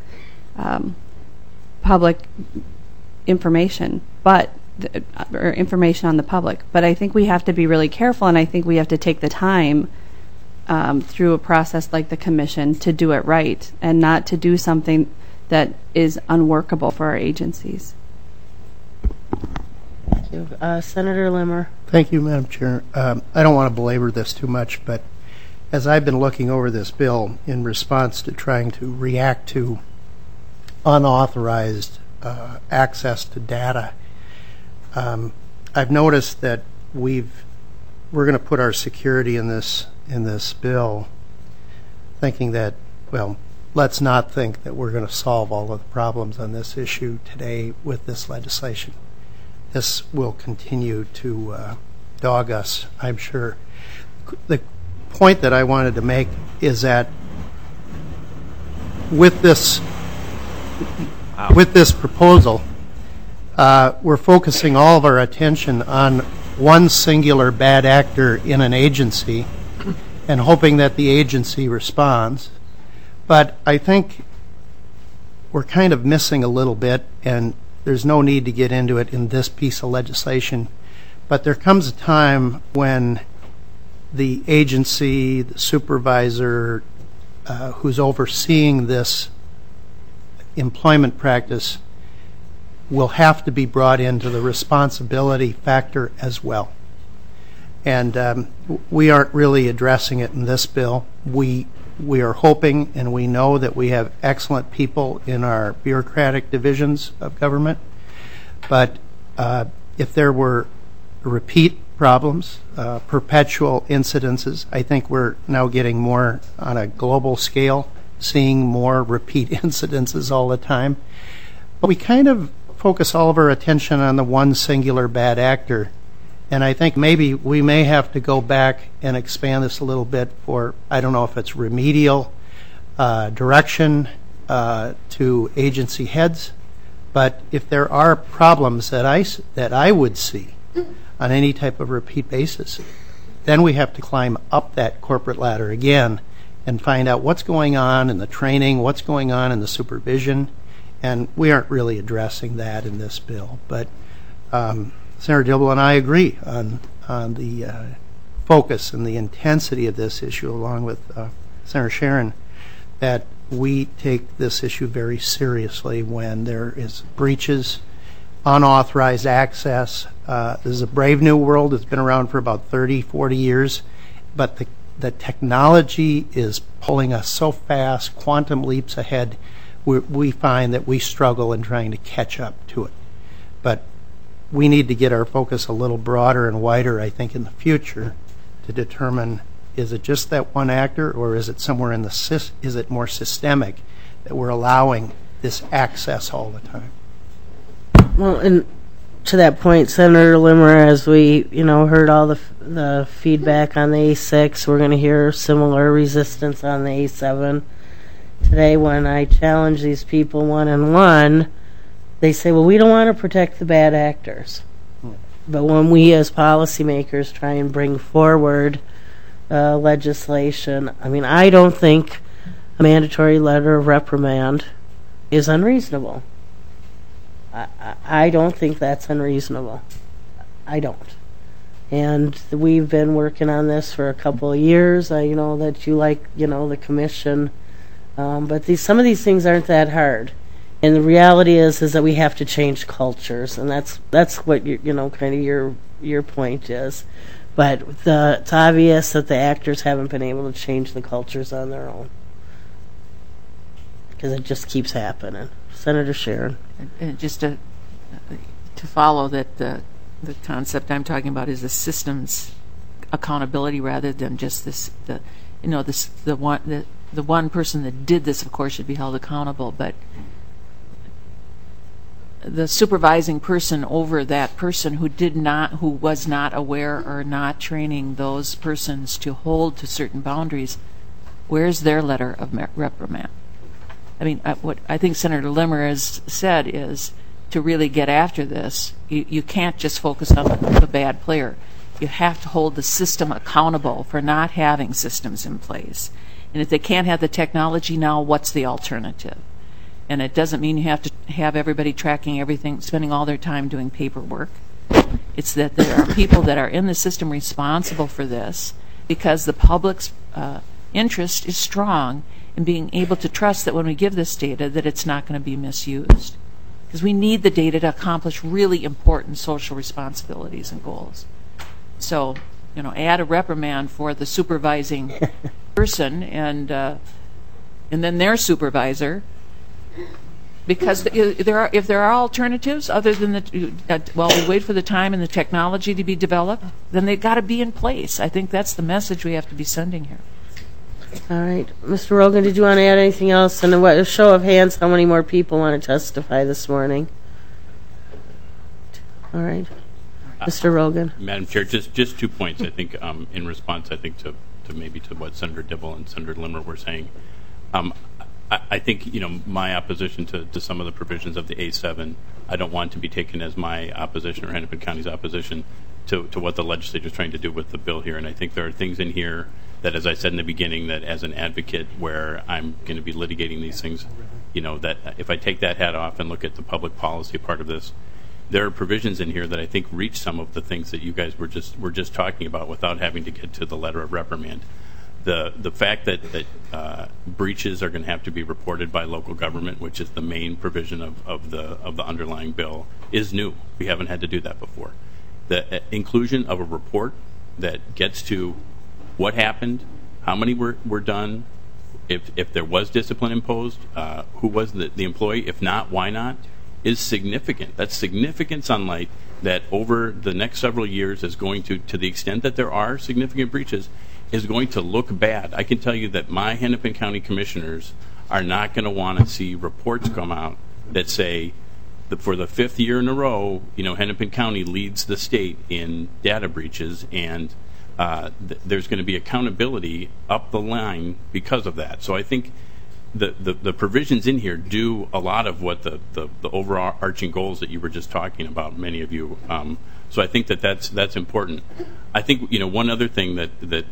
public information, or information on the public. But I think we have to be really careful, and I think we have to take the time through a process like the commission to do it right and not to do something that is unworkable for our agencies. Thank you. Senator Limmer. Thank you, Madam Chair. I don't want to belabor this too much, but as I've been looking over this bill in response to trying to react to unauthorized access to data, I've noticed that we're going to put our security in this bill, thinking that, well, let's not think that we're going to solve all of the problems on this issue today with this legislation. This will continue to dog us, I'm sure. The point that I wanted to make is that with this proposal, we're focusing all of our attention on one singular bad actor in an agency and hoping that the agency responds. But I think we're kind of missing a little bit, and there's no need to get into it in this piece of legislation. But there comes a time when the agency, the supervisor who's overseeing this employment practice will have to be brought into the responsibility factor as well. And we aren't really addressing it in this bill. We are hoping, and we know that we have excellent people in our bureaucratic divisions of government. But if there were repeat problems, perpetual incidences, I think we're now getting more on a global scale, seeing more repeat incidences all the time. But we kind of focus all of our attention on the one singular bad actor. And I think maybe we may have to go back and expand this a little bit for, I don't know if it's remedial direction to agency heads, but if there are problems that I would see on any type of repeat basis, then we have to climb up that corporate ladder again and find out what's going on in the training, what's going on in the supervision, and we aren't really addressing that in this bill. But Senator Dibble and I agree on the focus and the intensity of this issue, along with Senator Sharon, that we take this issue very seriously when there is breaches unauthorized access. This is a brave new world. It's been around for about 30, 40 years, but the technology is pulling us so fast, quantum leaps ahead, we find that we struggle in trying to catch up to it. But we need to get our focus a little broader and wider, I think, in the future to determine, is it just that one actor, or is it somewhere in the is it more systemic that we're allowing this access all the time? Well, and to that point, Senator Limmer, as we heard all the feedback on the A6, we're going to hear similar resistance on the A7 today. When I challenge these people one-on-one, they say, well, we don't want to protect the bad actors. But when we as policymakers try and bring forward legislation, I don't think a mandatory letter of reprimand is unreasonable. I don't think that's unreasonable. I don't. And we've been working on this for a couple of years. I know that you like, the commission. But some of these things aren't that hard. And the reality is that we have to change cultures, and that's what kind of your point is. But it's obvious that the actors haven't been able to change the cultures on their own, because it just keeps happening. Senator Sharon. And just to follow that, the concept I'm talking about is the systems accountability rather than just the one person that did this, of course, should be held accountable, but the supervising person over that person who was not aware or not training those persons to hold to certain boundaries, where's their letter of reprimand? What I think Senator Limmer has said is to really get after this, you can't just focus on the bad player. You have to hold the system accountable for not having systems in place. And if they can't have the technology now, what's the alternative? And it doesn't mean you have to have everybody tracking everything, spending all their time doing paperwork. It's that there are people that are in the system responsible for this because the public's interest is strong in being able to trust that when we give this data that it's not going to be misused. Because we need the data to accomplish really important social responsibilities and goals. So, add a reprimand for the supervising person and then their supervisor, because if there are alternatives other than while we wait for the time and the technology to be developed, then they've got to be in place. I think that's the message we have to be sending here. All right. Mr. Rogan, did you want to add anything else? And a show of hands, how many more people want to testify this morning? All right. Mr. Rogan. Madam Chair, just 2 points, I think, in response, I think, to what Senator Dibble and Senator Limmer were saying. I think, my opposition to some of the provisions of the A7, I don't want to be taken as my opposition or Hennepin County's opposition to what the legislature is trying to do with the bill here. And I think there are things in here that, as I said in the beginning, that as an advocate where I'm going to be litigating these things, that if I take that hat off and look at the public policy part of this, there are provisions in here that I think reach some of the things that you guys were just talking about without having to get to the letter of reprimand. The fact that breaches are going to have to be reported by local government, which is the main provision of the underlying bill, is new. We haven't had to do that before. The inclusion of a report that gets to what happened, how many were done, if there was discipline imposed, who was the employee, if not, why not, is significant. That's significant sunlight that over the next several years is going to the extent that there are significant breaches, is going to look bad. I can tell you that my Hennepin County commissioners are not going to want to see reports come out that say that for the 5th year in a row, Hennepin County leads the state in data breaches, and there's going to be accountability up the line because of that. So I think the provisions in here do a lot of what the overarching goals that you were just talking about, many of you. So I think that's important. I think one other thing that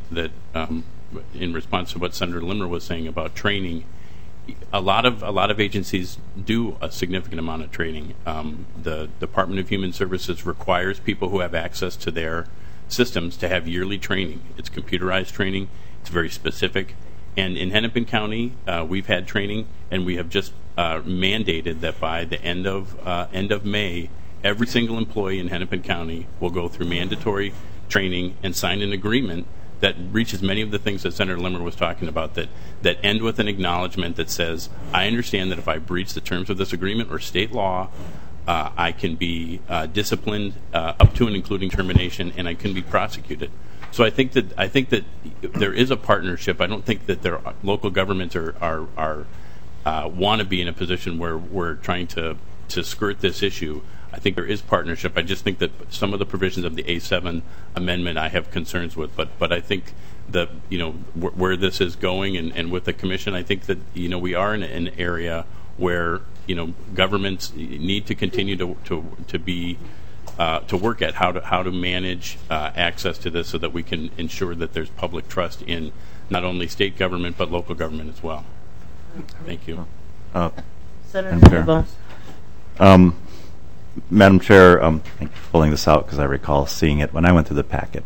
in response to what Senator Limmer was saying about training, a lot of agencies do a significant amount of training. The Department of Human Services requires people who have access to their systems to have yearly training. It's computerized training. It's very specific. And in Hennepin County, we've had training, and we have just mandated that by the end of May, every single employee in Hennepin County will go through mandatory training and sign an agreement that reaches many of the things that Senator Limmer was talking about, that end with an acknowledgement that says, I understand that if I breach the terms of this agreement or state law, I can be disciplined up to and including termination, and I can be prosecuted. So I think that there is a partnership. I don't think that local governments are want to be in a position where we're trying to skirt this issue. I think there is partnership. I just think that some of the provisions of the A7 amendment I have concerns with. But I think that where this is going and with the commission, I think that we are in an area where governments need to continue to be to work at how to manage access to this so that we can ensure that there's public trust in not only state government but local government as well. Thank you. Senator Madam Tebow. Madam Chair, thank you for pulling this out because I recall seeing it when I went through the packet.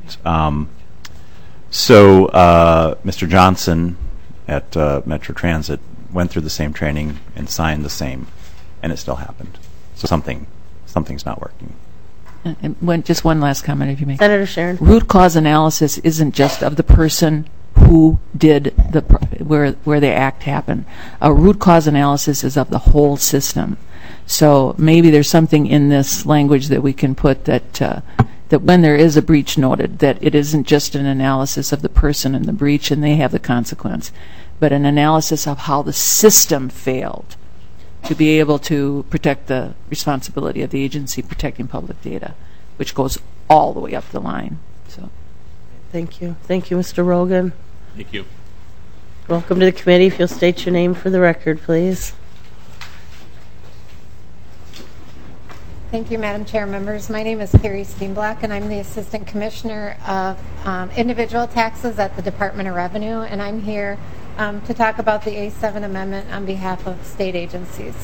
So Mr. Johnson at Metro Transit went through the same training and signed the same, and it still happened. So something's not working. And just one last comment, if you may. Senator Sharon. Root cause analysis isn't just of the person who did where the act happened. A root cause analysis is of the whole system. So maybe there's something in this language that we can put that when there is a breach noted, that it isn't just an analysis of the person in the breach and they have the consequence, but an analysis of how the system failed to be able to protect the responsibility of the agency protecting public data, which goes all the way up the line. So, Thank you. Thank you, Mr. Rogan. Thank you. Welcome to the committee. If you'll state your name for the record, please. Thank you, Madam Chair, members. My name is Carrie Steenblack, and I'm the Assistant Commissioner of Individual Taxes at the Department of Revenue, and I'm here to talk about the A7 amendment on behalf of state agencies.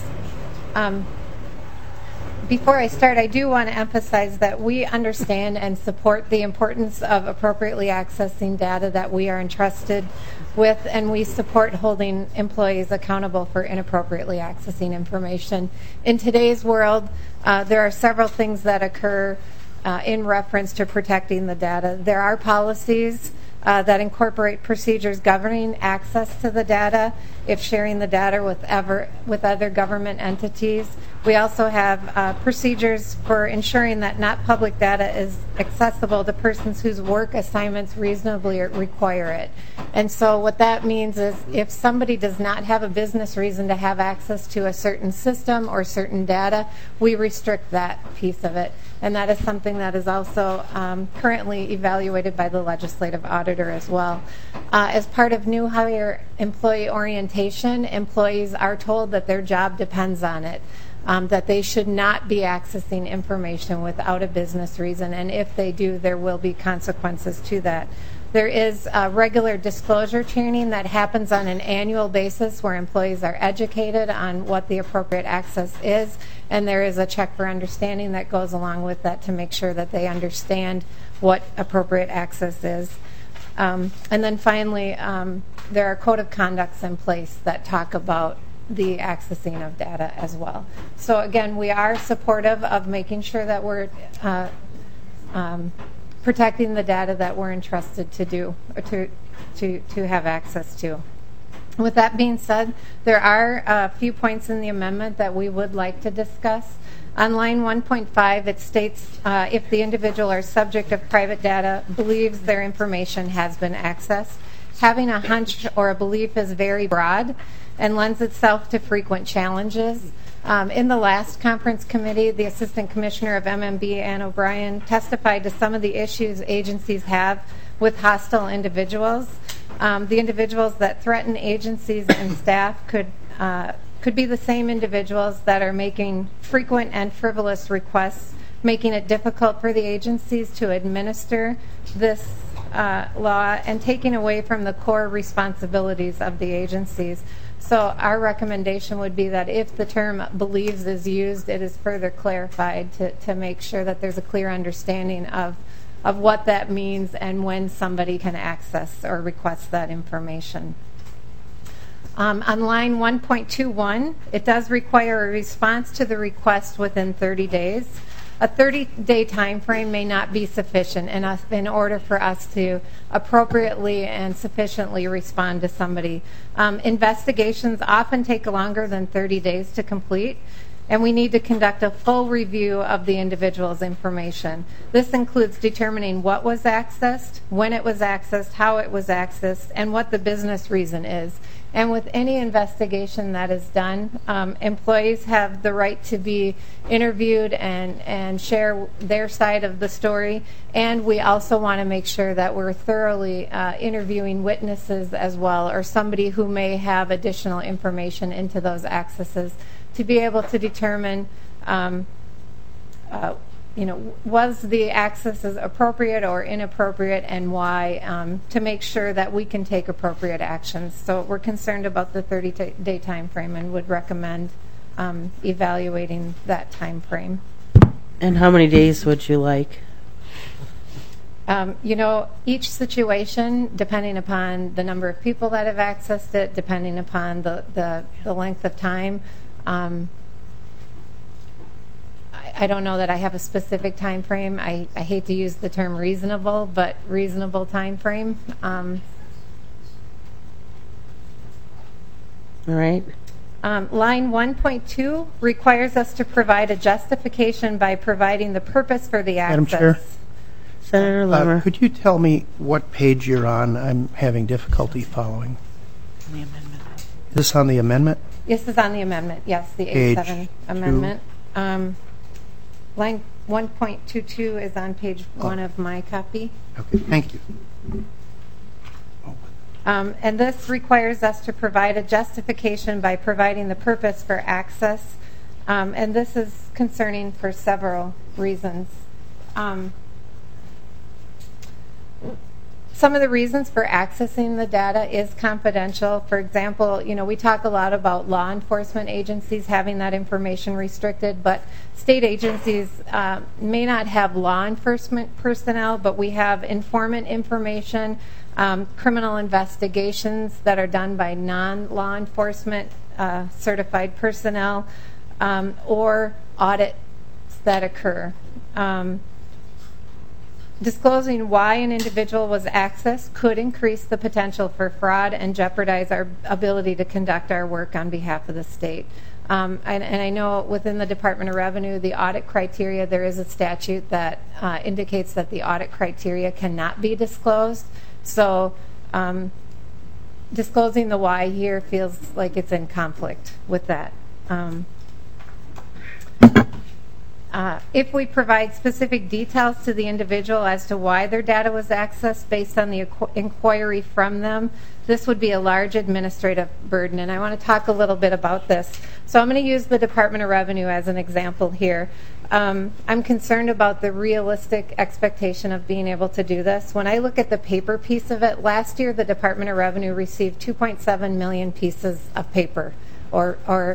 Before I start, I do want to emphasize that we understand and support the importance of appropriately accessing data that we are entrusted with, and we support holding employees accountable for inappropriately accessing information. In today's world, there are several things that occur in reference to protecting the data. There are policies that incorporate procedures governing access to the data if sharing the data with other government entities. We also have procedures for ensuring that not public data is accessible to persons whose work assignments reasonably require it. And so what that means is if somebody does not have a business reason to have access to a certain system or certain data, we restrict that piece of it. And that is something that is also currently evaluated by the legislative auditor as well. As part of new hire employee orientation, employees are told that their job depends on it, that they should not be accessing information without a business reason, and if they do, there will be consequences to that. There is regular disclosure training that happens on an annual basis where employees are educated on what the appropriate access is, and there is a check for understanding that goes along with that to make sure that they understand what appropriate access is. And then finally, there are code of conducts in place that talk about the accessing of data as well. So again, we are supportive of making sure that we're protecting the data that we're entrusted to do, or to have access to. With that being said, there are a few points in the amendment that we would like to discuss. On line 1.5, it states if the individual or subject of private data believes their information has been accessed. Having a hunch or a belief is very broad and lends itself to frequent challenges. In the last conference committee, the Assistant Commissioner of MMB, Ann O'Brien, testified to some of the issues agencies have with hostile individuals. The individuals that threaten agencies and staff could be the same individuals that are making frequent and frivolous requests, making it difficult for the agencies to administer this law and taking away from the core responsibilities of the agencies. So our recommendation would be that if the term believes is used, it is further clarified to make sure that there's a clear understanding of what that means and when somebody can access or request that information. On line 1.21, it does require a response to the request within 30 days. a 30-day time frame may not be sufficient in order for us to appropriately and sufficiently respond to somebody. Investigations often take longer than 30 days to complete, and we need to conduct a full review of the individual's information. This includes determining what was accessed, when it was accessed, how it was accessed, and what the business reason is. And with any investigation that is done, employees have the right to be interviewed and share their side of the story. And we also want to make sure that we're thoroughly interviewing witnesses as well, or somebody who may have additional information into those accesses, to be able to determine, was the accesses appropriate or inappropriate, and why, to make sure that we can take appropriate actions. So we're concerned about the 30-day time frame and would recommend evaluating that time frame. And how many days would you like? Each situation, depending upon the number of people that have accessed it, depending upon the length of time, I don't know that I have a specific time frame. I hate to use the term reasonable, but reasonable time frame. All right. Line 1.2 requires us to provide a justification by providing the purpose for the access. Madam Chair? Senator Limmer. Could you tell me what page you're on? I'm having difficulty following. The amendment. Is this on the amendment? This is on the amendment, yes, the Page 87 amendment. Line 1.22 is on page 1 of my copy. Okay, thank you. And this requires us to provide a justification by providing the purpose for access. And this is concerning for several reasons. Some of the reasons for accessing the data is confidential. For example, we talk a lot about law enforcement agencies having that information restricted, but state agencies may not have law enforcement personnel, but we have informant information, criminal investigations that are done by non-law enforcement certified personnel, or audits that occur. Disclosing why an individual was accessed could increase the potential for fraud and jeopardize our ability to conduct our work on behalf of the state. And I know within the Department of Revenue, the audit criteria, there is a statute that indicates that the audit criteria cannot be disclosed. So disclosing the why here feels like it's in conflict with that. If we provide specific details to the individual as to why their data was accessed based on the inquiry from them, this would be a large administrative burden. And I want to talk a little bit about this. So I'm going to use the Department of Revenue as an example here. I'm concerned about the realistic expectation of being able to do this. When I look at the paper piece of it, last year the Department of Revenue received 2.7 million pieces of paper, or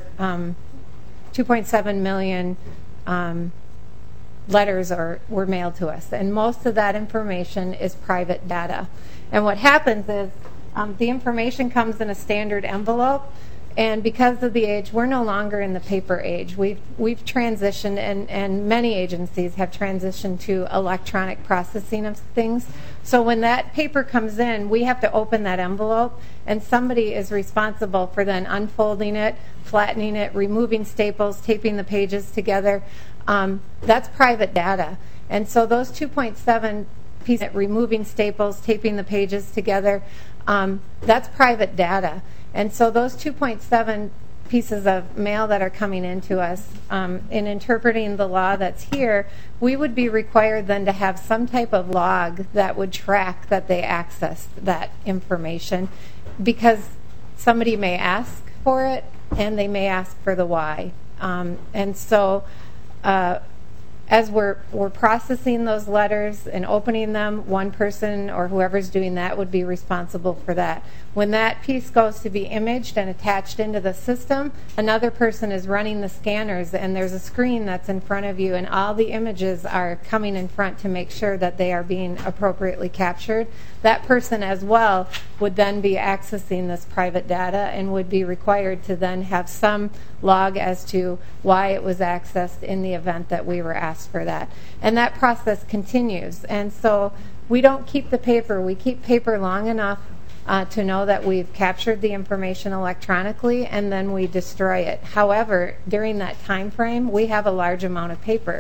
2.7 million letters were mailed to us, and most of that information is private data. And what happens is the information comes in a standard envelope, and because of the age, we're no longer in the paper age. We've transitioned, and many agencies have transitioned to electronic processing of things. So when that paper comes in, we have to open that envelope, and somebody is responsible for then unfolding it, flattening it, removing staples, taping the pages together. That's private data. And so those 2.7 pieces, removing staples, taping the pages together, that's private data. And so those 2.7 pieces of mail that are coming into us, in interpreting the law that's here, we would be required then to have some type of log that would track that they accessed that information, because somebody may ask for it and they may ask for the why. And so as we're processing those letters and opening them, one person or whoever's doing that would be responsible for that. When that piece goes to be imaged and attached into the system, another person is running the scanners, and there's a screen that's in front of you, and all the images are coming in front to make sure that they are being appropriately captured. That person as well would then be accessing this private data and would be required to then have some log as to why it was accessed in the event that we were asked for that. And that process continues. And so we don't keep the paper. We keep paper long enough to know that we've captured the information electronically, and then we destroy it. However, during that time frame, we have a large amount of paper.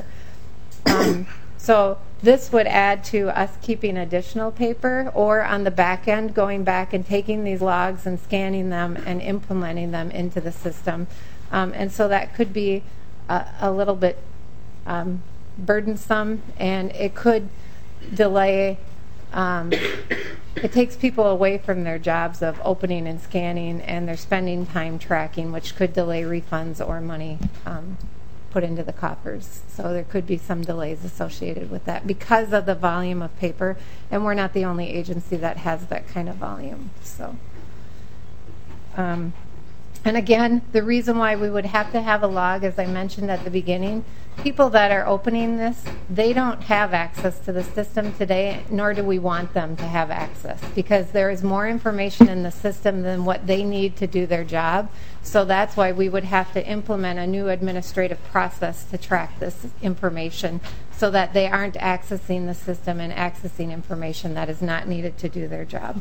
So this would add to us keeping additional paper, or on the back end, going back and taking these logs and scanning them and implementing them into the system. And so that could be a little bit burdensome, and it could delay. It takes people away from their jobs of opening and scanning, and they're spending time tracking, which could delay refunds or money put into the coffers. So there could be some delays associated with that because of the volume of paper, and we're not the only agency that has that kind of volume. So, and again, the reason why we would have to have a log, as I mentioned at the beginning, people that are opening this, they don't have access to the system today, nor do we want them to have access, because there is more information in the system than what they need to do their job. So that's why we would have to implement a new administrative process to track this information so that they aren't accessing the system and accessing information that is not needed to do their job.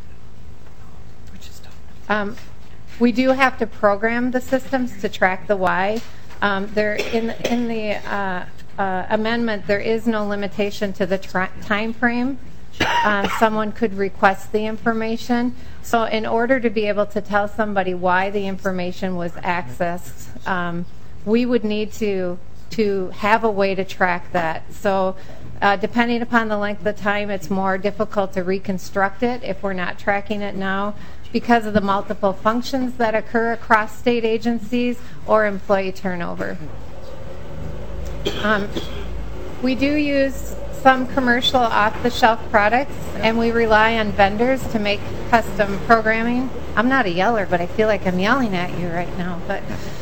We do have to program the systems to track the why. There in the amendment, there is no limitation to the time frame. Someone could request the information. So in order to be able to tell somebody why the information was accessed, we would need to have a way to track that. So depending upon the length of time, it's more difficult to reconstruct it if we're not tracking it now, because of the multiple functions that occur across state agencies or employee turnover. We do use some commercial off-the-shelf products, and we rely on vendors to make custom programming. I'm not a yeller, but I feel like I'm yelling at you right now. But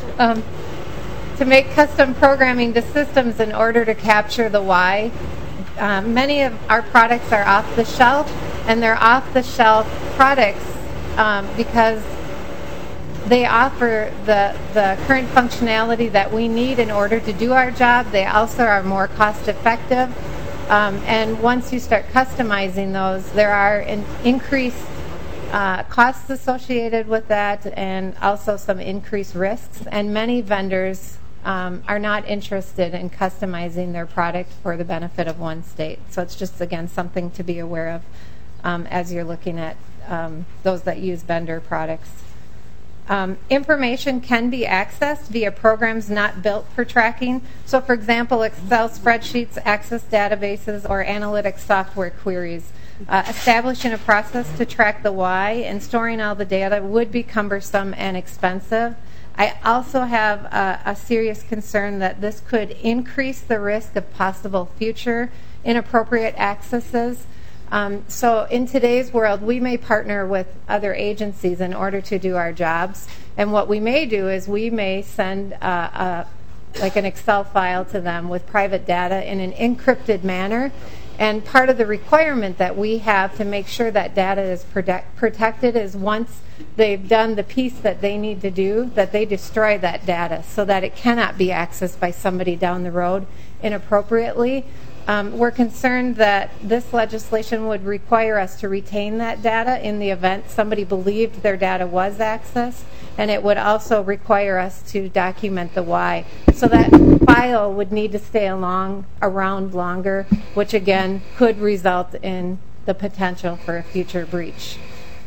to make custom programming to systems in order to capture the why. Many of our products are off-the-shelf, and they're off-the-shelf products because they offer the current functionality that we need in order to do our job. They also are more cost-effective. And once you start customizing those, there are increased costs associated with that, and also some increased risks. And many vendors are not interested in customizing their product for the benefit of one state. So it's just, again, something to be aware of as you're looking at those that use vendor products. Information can be accessed via programs not built for tracking. So, for example, Excel spreadsheets, Access databases, or analytics software queries. Establishing a process to track the why and storing all the data would be cumbersome and expensive. I also have a serious concern that this could increase the risk of possible future inappropriate accesses. So in today's world, we may partner with other agencies in order to do our jobs. And what we may do is we may send like an Excel file to them with private data in an encrypted manner. And part of the requirement that we have to make sure that data is protected is once they've done the piece that they need to do, that they destroy that data so that it cannot be accessed by somebody down the road inappropriately. We're concerned that this legislation would require us to retain that data in the event somebody believed their data was accessed, and it would also require us to document the why. So that file would need to stay around longer, which again could result in the potential for a future breach.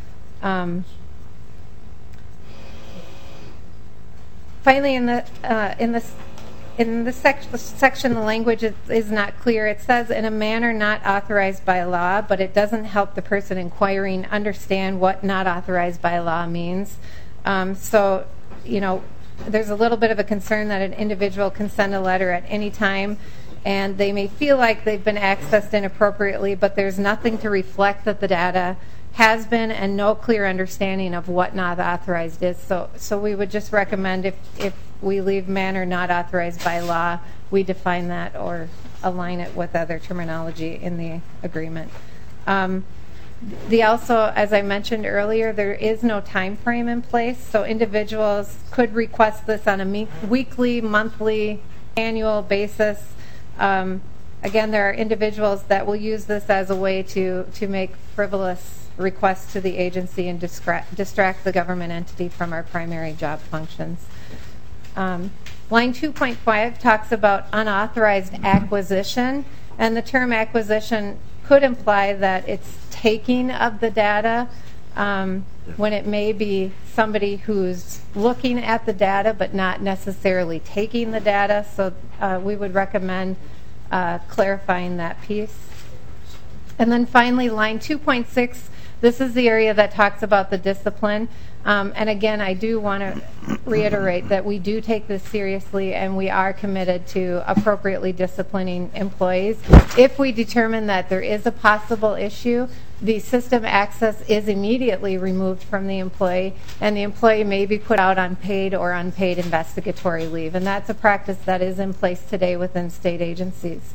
Finally, in the section, the language is not clear. It says in a manner not authorized by law, but it doesn't help the person inquiring understand what not authorized by law means. So, there's a little bit of a concern that an individual can send a letter at any time, and they may feel like they've been accessed inappropriately, but there's nothing to reflect that the data has been, and no clear understanding of what not authorized is. So we would just recommend if we leave manner not authorized by law, we define that or align it with other terminology in the agreement. Also, as I mentioned earlier, there is no time frame in place, so individuals could request this on a weekly, monthly, annual basis. Again, there are individuals that will use this as a way to make frivolous requests to the agency and distract the government entity from our primary job functions. Line 2.5 talks about unauthorized acquisition, and the term acquisition could imply that it's taking of the data when it may be somebody who's looking at the data but not necessarily taking the data. So we would recommend clarifying that piece. And then finally, line 2.6, this is the area that talks about the discipline. And again, I do want to reiterate that we do take this seriously and we are committed to appropriately disciplining employees. If we determine that there is a possible issue, the system access is immediately removed from the employee, and the employee may be put out on paid or unpaid investigatory leave. And that's a practice that is in place today within state agencies.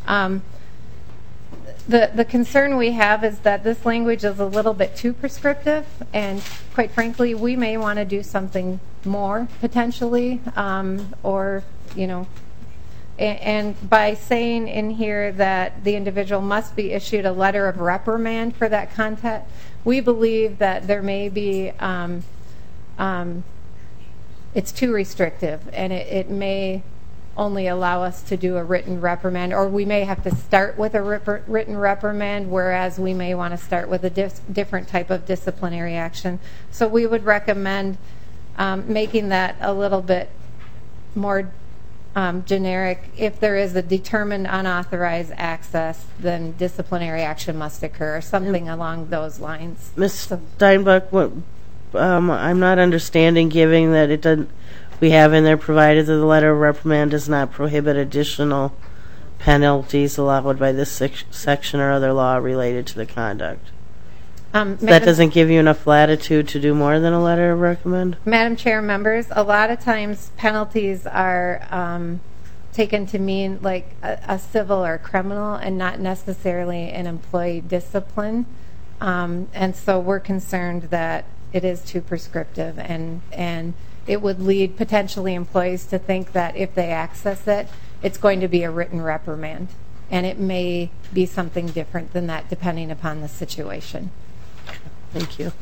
The concern we have is that this language is a little bit too prescriptive, and quite frankly, we may want to do something more potentially, or, you know, and by saying in here that the individual must be issued a letter of reprimand for that content, we believe that there may be, it's too restrictive, and it may only allow us to do a written reprimand, or we may have to start with a written reprimand, whereas we may want to start with a different type of disciplinary action. So we would recommend making that a little bit more generic. If there is a determined unauthorized access, then disciplinary action must occur, or something along those lines. Ms. Steinbuck, I'm not understanding, given that it doesn't. We have in there, provided that the letter of reprimand does not prohibit additional penalties allowed by this section or other law related to the conduct. That doesn't give you enough latitude to do more than a letter of reprimand? Madam Chair, members, a lot of times penalties are taken to mean like a civil or criminal and not necessarily an employee discipline. And so we're concerned that it is too prescriptive, and it would lead potentially employees to think that if they access it, it's going to be a written reprimand. And it may be something different than that depending upon the situation. Thank you.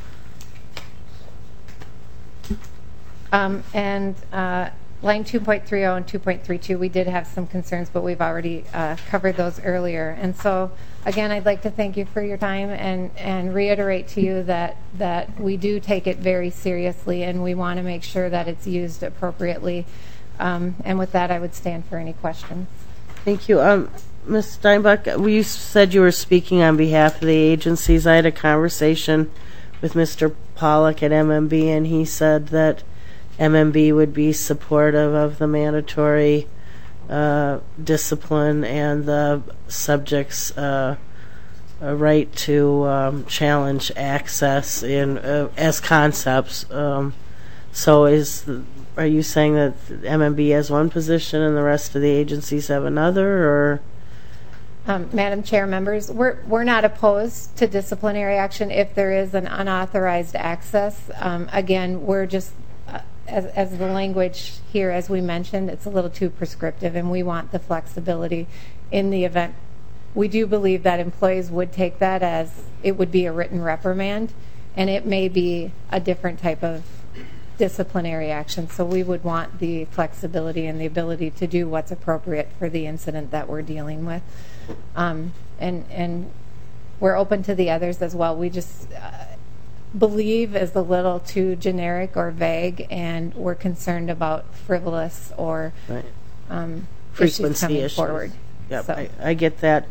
And line 2.30 and 2.32, we did have some concerns, but we've already covered those earlier. And so, again, I'd like to thank you for your time and reiterate to you that we do take it very seriously, and we want to make sure that it's used appropriately. And with that, I would stand for any questions. Thank you. Ms. Steinbuck, you said you were speaking on behalf of the agencies. I had a conversation with Mr. Pollack at MMB, and he said that MMB would be supportive of the mandatory discipline and the subject's right to challenge access in as concepts. So are you saying that MMB has one position and the rest of the agencies have another, or? Madam Chair, members, we're not opposed to disciplinary action if there is an unauthorized access. Again, we're just, as the language here, as we mentioned, it's a little too prescriptive, and we want the flexibility in the event. We do believe that employees would take that as it would be a written reprimand, and it may be a different type of disciplinary action. So we would want the flexibility and the ability to do what's appropriate for the incident that we're dealing with. And we're open to the others as well. We just believe is a little too generic or vague, and we're concerned about frivolous or issues coming forward. Yep, So. I get that.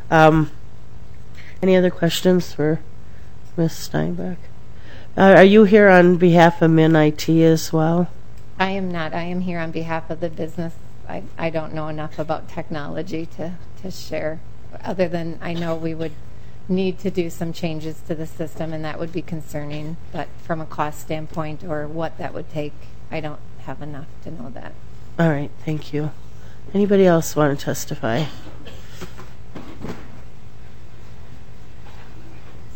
Any other questions for Ms. Steinbeck? Are you here on behalf of MinIT as well? I am not. I am here on behalf of the business. I don't know enough about technology to share, other than I know we would need to do some changes to the system, and that would be concerning. But from a cost standpoint or what that would take, I don't have enough to know that. All right, thank you. Anybody else want to testify?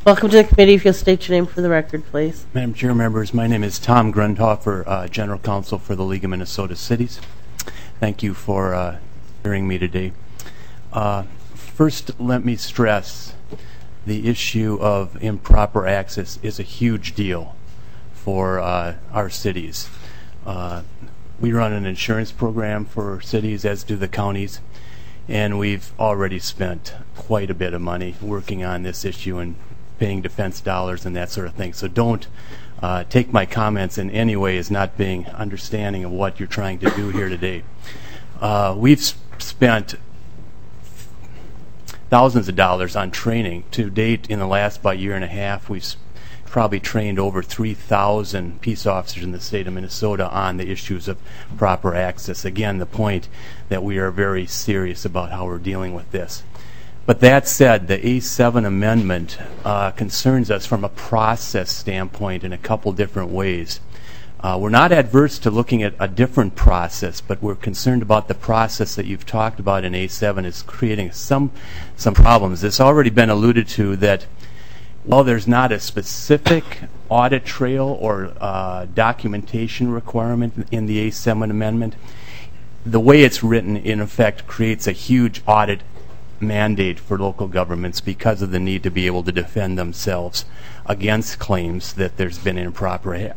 Welcome to the committee. If you'll state your name for the record, please. Madam Chair, members, my name is Tom Grundhofer, General Counsel for the League of Minnesota Cities. Thank you for hearing me today. First, let me stress the issue of improper access is a huge deal for our cities. We run an insurance program for cities, as do the counties, and we've already spent quite a bit of money working on this issue and paying defense dollars and that sort of thing. So don't take my comments in any way as not being understanding of what you're trying to do here today. We've spent thousands of dollars on training. To date, in the last about year and a half, we've probably trained over 3,000 peace officers in the state of Minnesota on the issues of proper access. Again, the point that we are very serious about how we're dealing with this. But that said, the A7 amendment concerns us from a process standpoint in a couple different ways. We're not adverse to looking at a different process, but we're concerned about the process that you've talked about in A7 is creating some problems. It's already been alluded to that while there's not a specific audit trail or documentation requirement in the A7 amendment, the way it's written, in effect, creates a huge audit mandate for local governments because of the need to be able to defend themselves against claims that there's been improper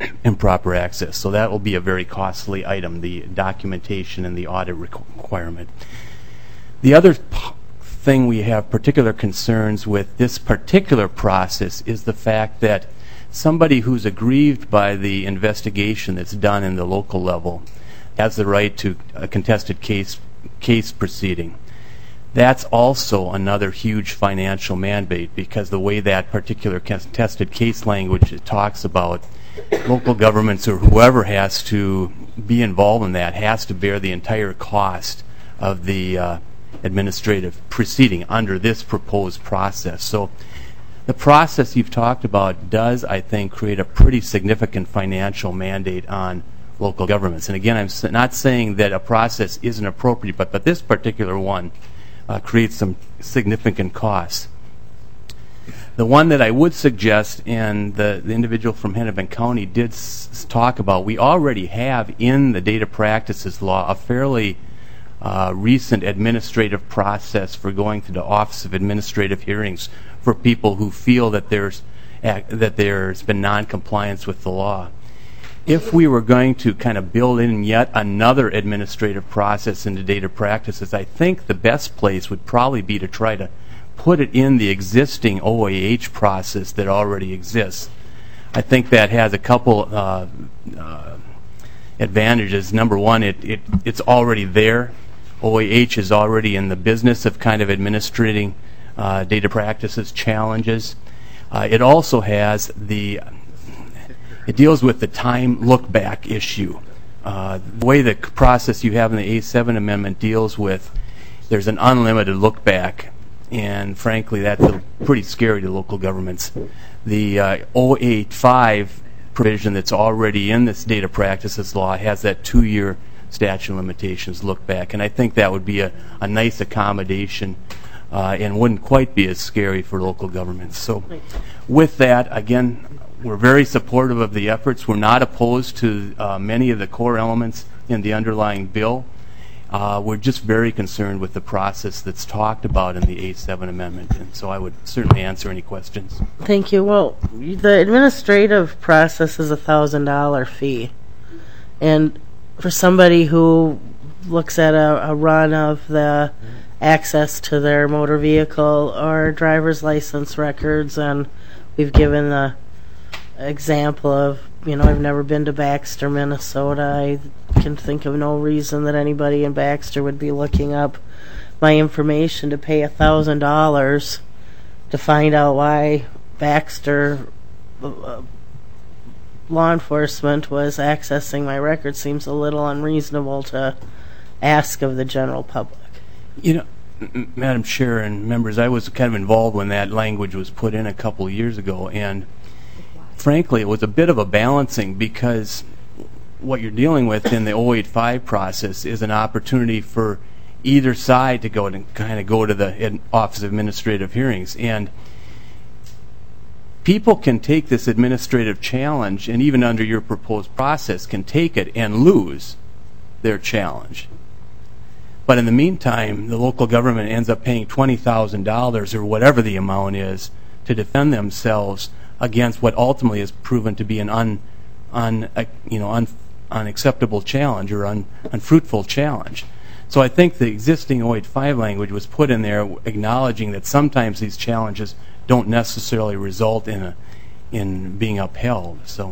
access. So that will be a very costly item, the documentation and the audit requirement. The other thing we have particular concerns with this particular process is the fact that somebody who's aggrieved by the investigation that's done in the local level has the right to a contested case proceeding. That's also another huge financial mandate because the way that particular contested case language talks about local governments or whoever has to be involved in that has to bear the entire cost of the administrative proceeding under this proposed process. So the process you've talked about does, I think, create a pretty significant financial mandate on local governments. And again, I'm not saying that a process isn't appropriate, but this particular one creates some significant costs. The one that I would suggest, and the individual from Hennepin County did talk about, we already have in the data practices law a fairly recent administrative process for going through the Office of Administrative Hearings for people who feel that there's been noncompliance with the law. If we were going to kind of build in yet another administrative process into data practices, I think the best place would probably be to try to put it in the existing OAH process that already exists. I think that has a couple advantages. Number one, it's already there. OAH is already in the business of kind of administrating data practices challenges. It also has it deals with the time look-back issue. The way the process you have in the A7 amendment deals with, there's an unlimited look-back, and frankly, that's pretty scary to local governments. The 085 provision that's already in this data practices law has that 2-year statute of limitations look-back, and I think that would be a nice accommodation and wouldn't quite be as scary for local governments. So with that, again, we're very supportive of the efforts. We're not opposed to many of the core elements in the underlying bill. We're just very concerned with the process that's talked about in the A7 amendment, and so I would certainly answer any questions. Thank you. Well, the administrative process is a $1,000 fee, and for somebody who looks at a run of the access to their motor vehicle or driver's license records, and we've given the example of, I've never been to Baxter, Minnesota. I can think of no reason that anybody in Baxter would be looking up my information to pay $1,000 to find out why Baxter law enforcement was accessing my records. Seems a little unreasonable to ask of the general public. Madam Chair and members, I was kind of involved when that language was put in a couple of years ago, and frankly, it was a bit of a balancing because what you're dealing with in the 085 process is an opportunity for either side to go to the Office of Administrative Hearings. And people can take this administrative challenge, and even under your proposed process can take it and lose their challenge. But in the meantime, the local government ends up paying $20,000 or whatever the amount is to defend themselves against what ultimately is proven to be an unacceptable challenge or unfruitful challenge. So I think the existing OIT-5 language was put in there acknowledging that sometimes these challenges don't necessarily result in being upheld. So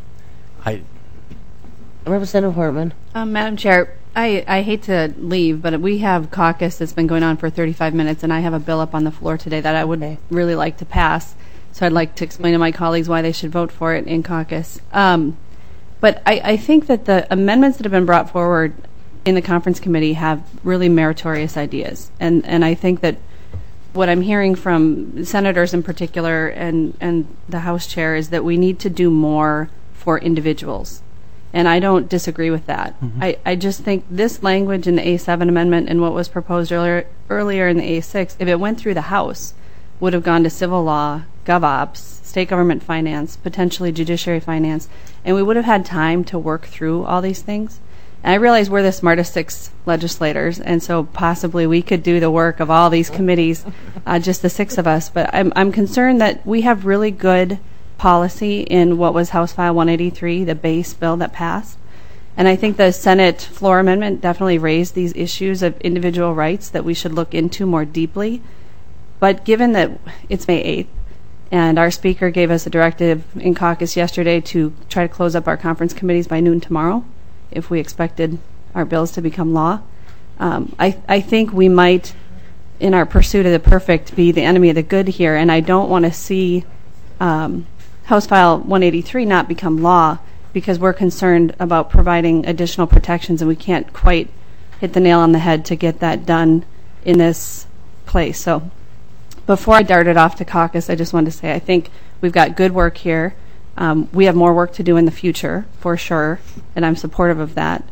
Representative Hortman. Madam Chair, I hate to leave, but we have caucus that's been going on for 35 minutes, and I have a bill up on the floor today that I would really like to pass. So I'd like to explain to my colleagues why they should vote for it in caucus. But I think that the amendments that have been brought forward in the conference committee have really meritorious ideas. And I think that what I'm hearing from senators in particular and the House chair is that we need to do more for individuals. And I don't disagree with that. Mm-hmm. I just think this language in the A7 amendment and what was proposed earlier in the A6, if it went through the House, would have gone to civil law, GovOps, state government finance, potentially judiciary finance, and we would have had time to work through all these things. And I realize we're the smartest 6 legislators, and so possibly we could do the work of all these committees, just the 6 of us. But I'm concerned that we have really good policy in what was House File 183, the base bill that passed. And I think the Senate floor amendment definitely raised these issues of individual rights that we should look into more deeply. But given that it's May 8th, and our speaker gave us a directive in caucus yesterday to try to close up our conference committees by noon tomorrow, if we expected our bills to become law, I think we might, in our pursuit of the perfect, be the enemy of the good here. And I don't want to see House File 183 not become law because we're concerned about providing additional protections, and we can't quite hit the nail on the head to get that done in this place. So before I darted off to caucus, I just wanted to say I think we've got good work here. We have more work to do in the future, for sure, and I'm supportive of that.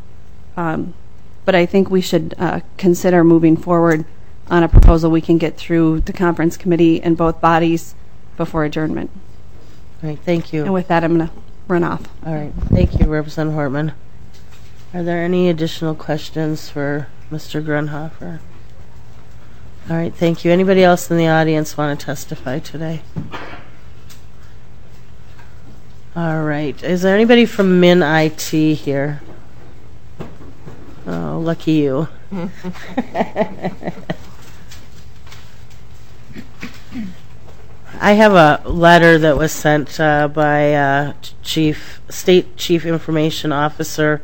But I think we should consider moving forward on a proposal we can get through the conference committee and both bodies before adjournment. All right, thank you. And with that, I'm going to run off. All right, thank you, Representative Hortman. Are there any additional questions for Mr. Grunhofer? All right, thank you. Anybody else in the audience want to testify today? All right. Is there anybody from MinIT here? Oh, lucky you. I have a letter that was sent by State Chief Information Officer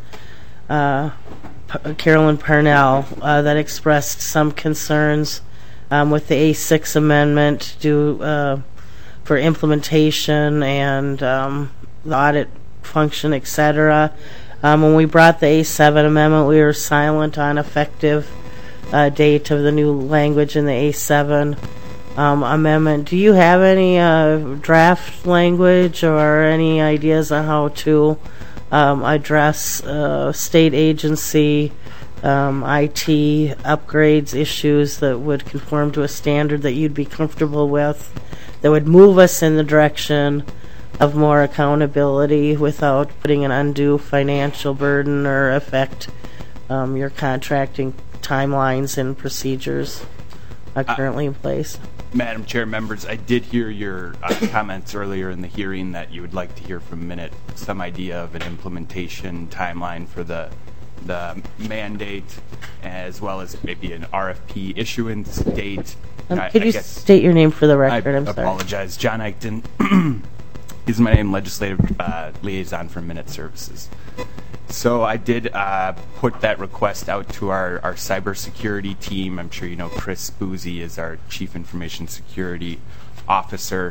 Carolyn Parnell that expressed some concerns with the A6 amendment for implementation and the audit function, etc. When we brought the A7 amendment, we were silent on effective date of the new language in the A7 amendment. Do you have any draft language or any ideas on how to address state agency IT upgrades issues that would conform to a standard that you'd be comfortable with, that would move us in the direction of more accountability without putting an undue financial burden or affect your contracting timelines and procedures currently in place? Madam Chair, members, I did hear your comments earlier in the hearing that you would like to hear from Minute some idea of an implementation timeline for the mandate, as well as maybe an RFP issuance date. Could you state your name for the record? I'm sorry. I apologize. John Eichten is my name, legislative liaison for Minute Services. So I did put that request out to our cybersecurity team. I'm sure you know Chris Boozy is our Chief Information Security Officer.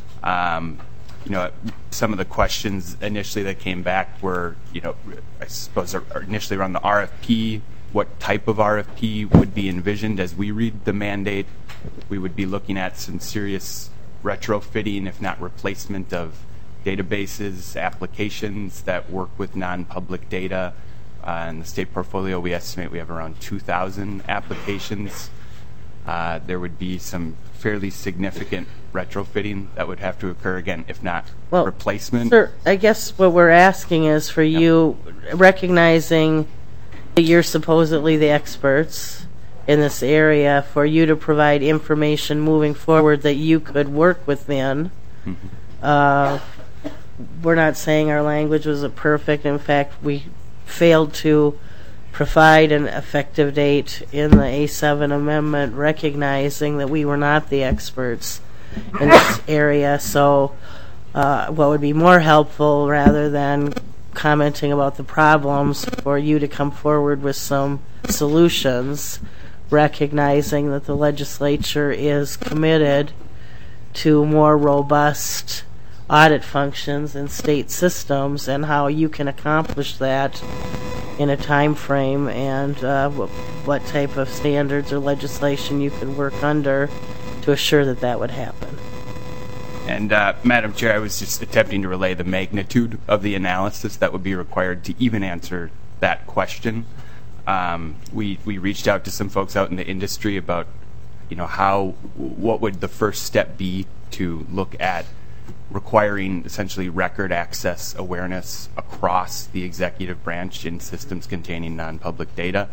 Some of the questions initially that came back were, I suppose initially around the RFP, what type of RFP would be envisioned. As we read the mandate, we would be looking at some serious retrofitting, if not replacement, of databases, applications that work with non-public data. In the state portfolio, we estimate we have around 2,000 applications. there would be some fairly significant retrofitting that would have to occur, again, if not replacement. Sir, I guess what we're asking is for you, recognizing that you're supposedly the experts in this area, for you to provide information moving forward that you could work within. We're not saying our language was perfect. In fact, we failed to provide an effective date in the A7 amendment, recognizing that we were not the experts in this area. So what would be more helpful, rather than commenting about the problems, for you to come forward with some solutions, recognizing that the legislature is committed to more robust audit functions in state systems, and how you can accomplish that in a time frame, and what type of standards or legislation you could work under to assure that that would happen. And Madam Chair, I was just attempting to relay the magnitude of the analysis that would be required to even answer that question. We reached out to some folks out in the industry about, what would the first step be to look at requiring essentially record access awareness across the executive branch in systems containing non-public data.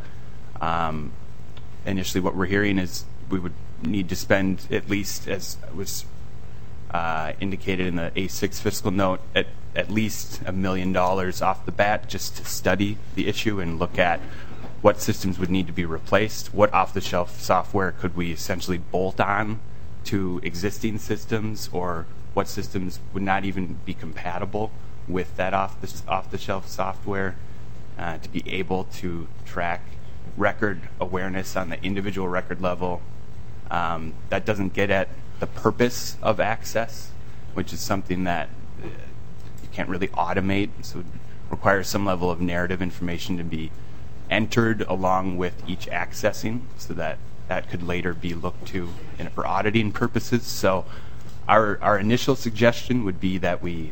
Initially, what we're hearing is we would need to spend at least, as was indicated in the A6 fiscal note, at least $1 million off the bat, just to study the issue and look at what systems would need to be replaced, what off-the-shelf software could we essentially bolt on to existing systems, or what systems would not even be compatible with that off-the-shelf software, to be able to track record awareness on the individual record level. That doesn't get at the purpose of access, which is something that you can't really automate, so it requires some level of narrative information to be entered along with each accessing, so that could later be looked to for auditing purposes. So our initial suggestion would be that we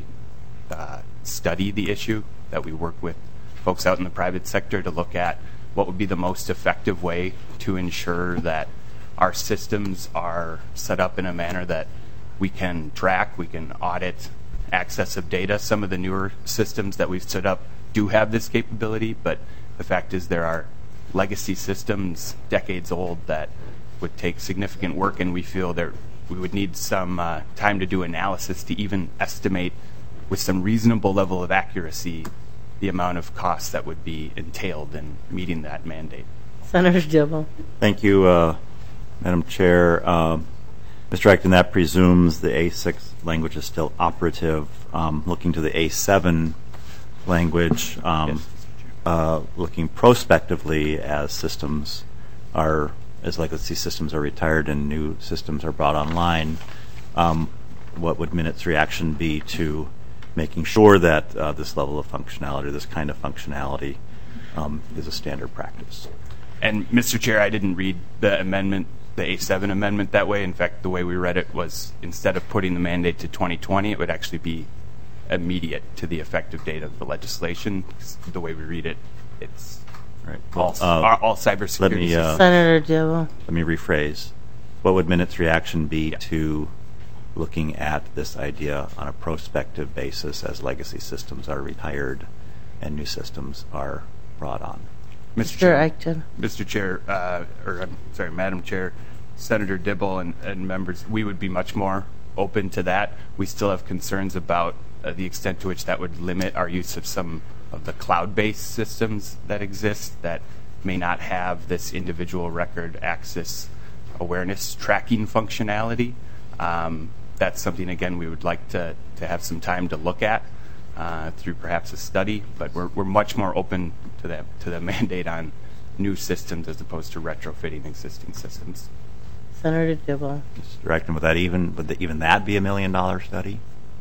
study the issue, that we work with folks out in the private sector to look at what would be the most effective way to ensure that our systems are set up in a manner that we can track, we can audit access of data. Some of the newer systems that we've set up do have this capability, but the fact is there are legacy systems, decades old, that would take significant work, and we feel that we would need some time to do analysis to even estimate with some reasonable level of accuracy the amount of costs that would be entailed in meeting that mandate. Senator Dibble. Thank you, Madam Chair. Mr. Acton, that presumes the A6 language is still operative. Looking to the A7 language, looking prospectively as systems are, as legacy systems are retired and new systems are brought online, what would Minute's reaction be to making sure that this level of functionality, this kind of functionality, is a standard practice? And Mr. Chair, I didn't read the amendment, the A7 amendment, that way. In fact, the way we read it was, instead of putting the mandate to 2020, it would actually be immediate to the effective date of the legislation. The way we read it, it's right. all cybersecurity. Senator Dibble. Let me rephrase. What would Minute's reaction be to looking at this idea on a prospective basis as legacy systems are retired and new systems are brought on? Mr. Acton. Mr. Chair, Madam Chair, Senator Dibble and members, we would be much more open to that. We still have concerns about the extent to which that would limit our use of some of the cloud-based systems that exist that may not have this individual record access awareness tracking functionality. That's something, again, we would like to have some time to look at through perhaps a study, but we're much more open to the mandate on new systems as opposed to retrofitting existing systems. Senator Dibble. Mr. Acton, would even that be $1 million study?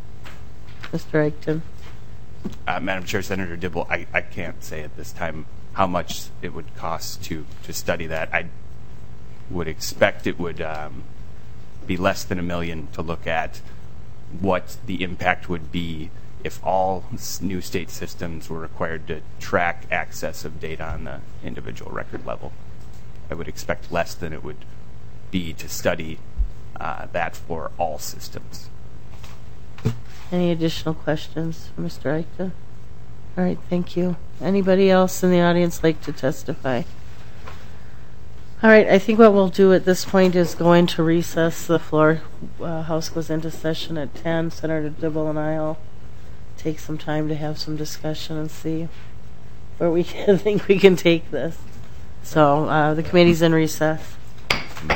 Mr. Acton. Madam Chair, Senator Dibble, I can't say at this time how much it would cost to study that. I would expect it would be less than $1 million to look at what the impact would be if all new state systems were required to track access of data on the individual record level. I would expect less than it would RFB to study that for all systems. Any additional questions for Mr. Eichta? All right, thank you. Anybody else in the audience like to testify? All right, I think what we'll do at this point is go into recess. The floor House goes into session at 10. Senator Dibble and I will take some time to have some discussion and see where we think we can take this. So the committee's in recess.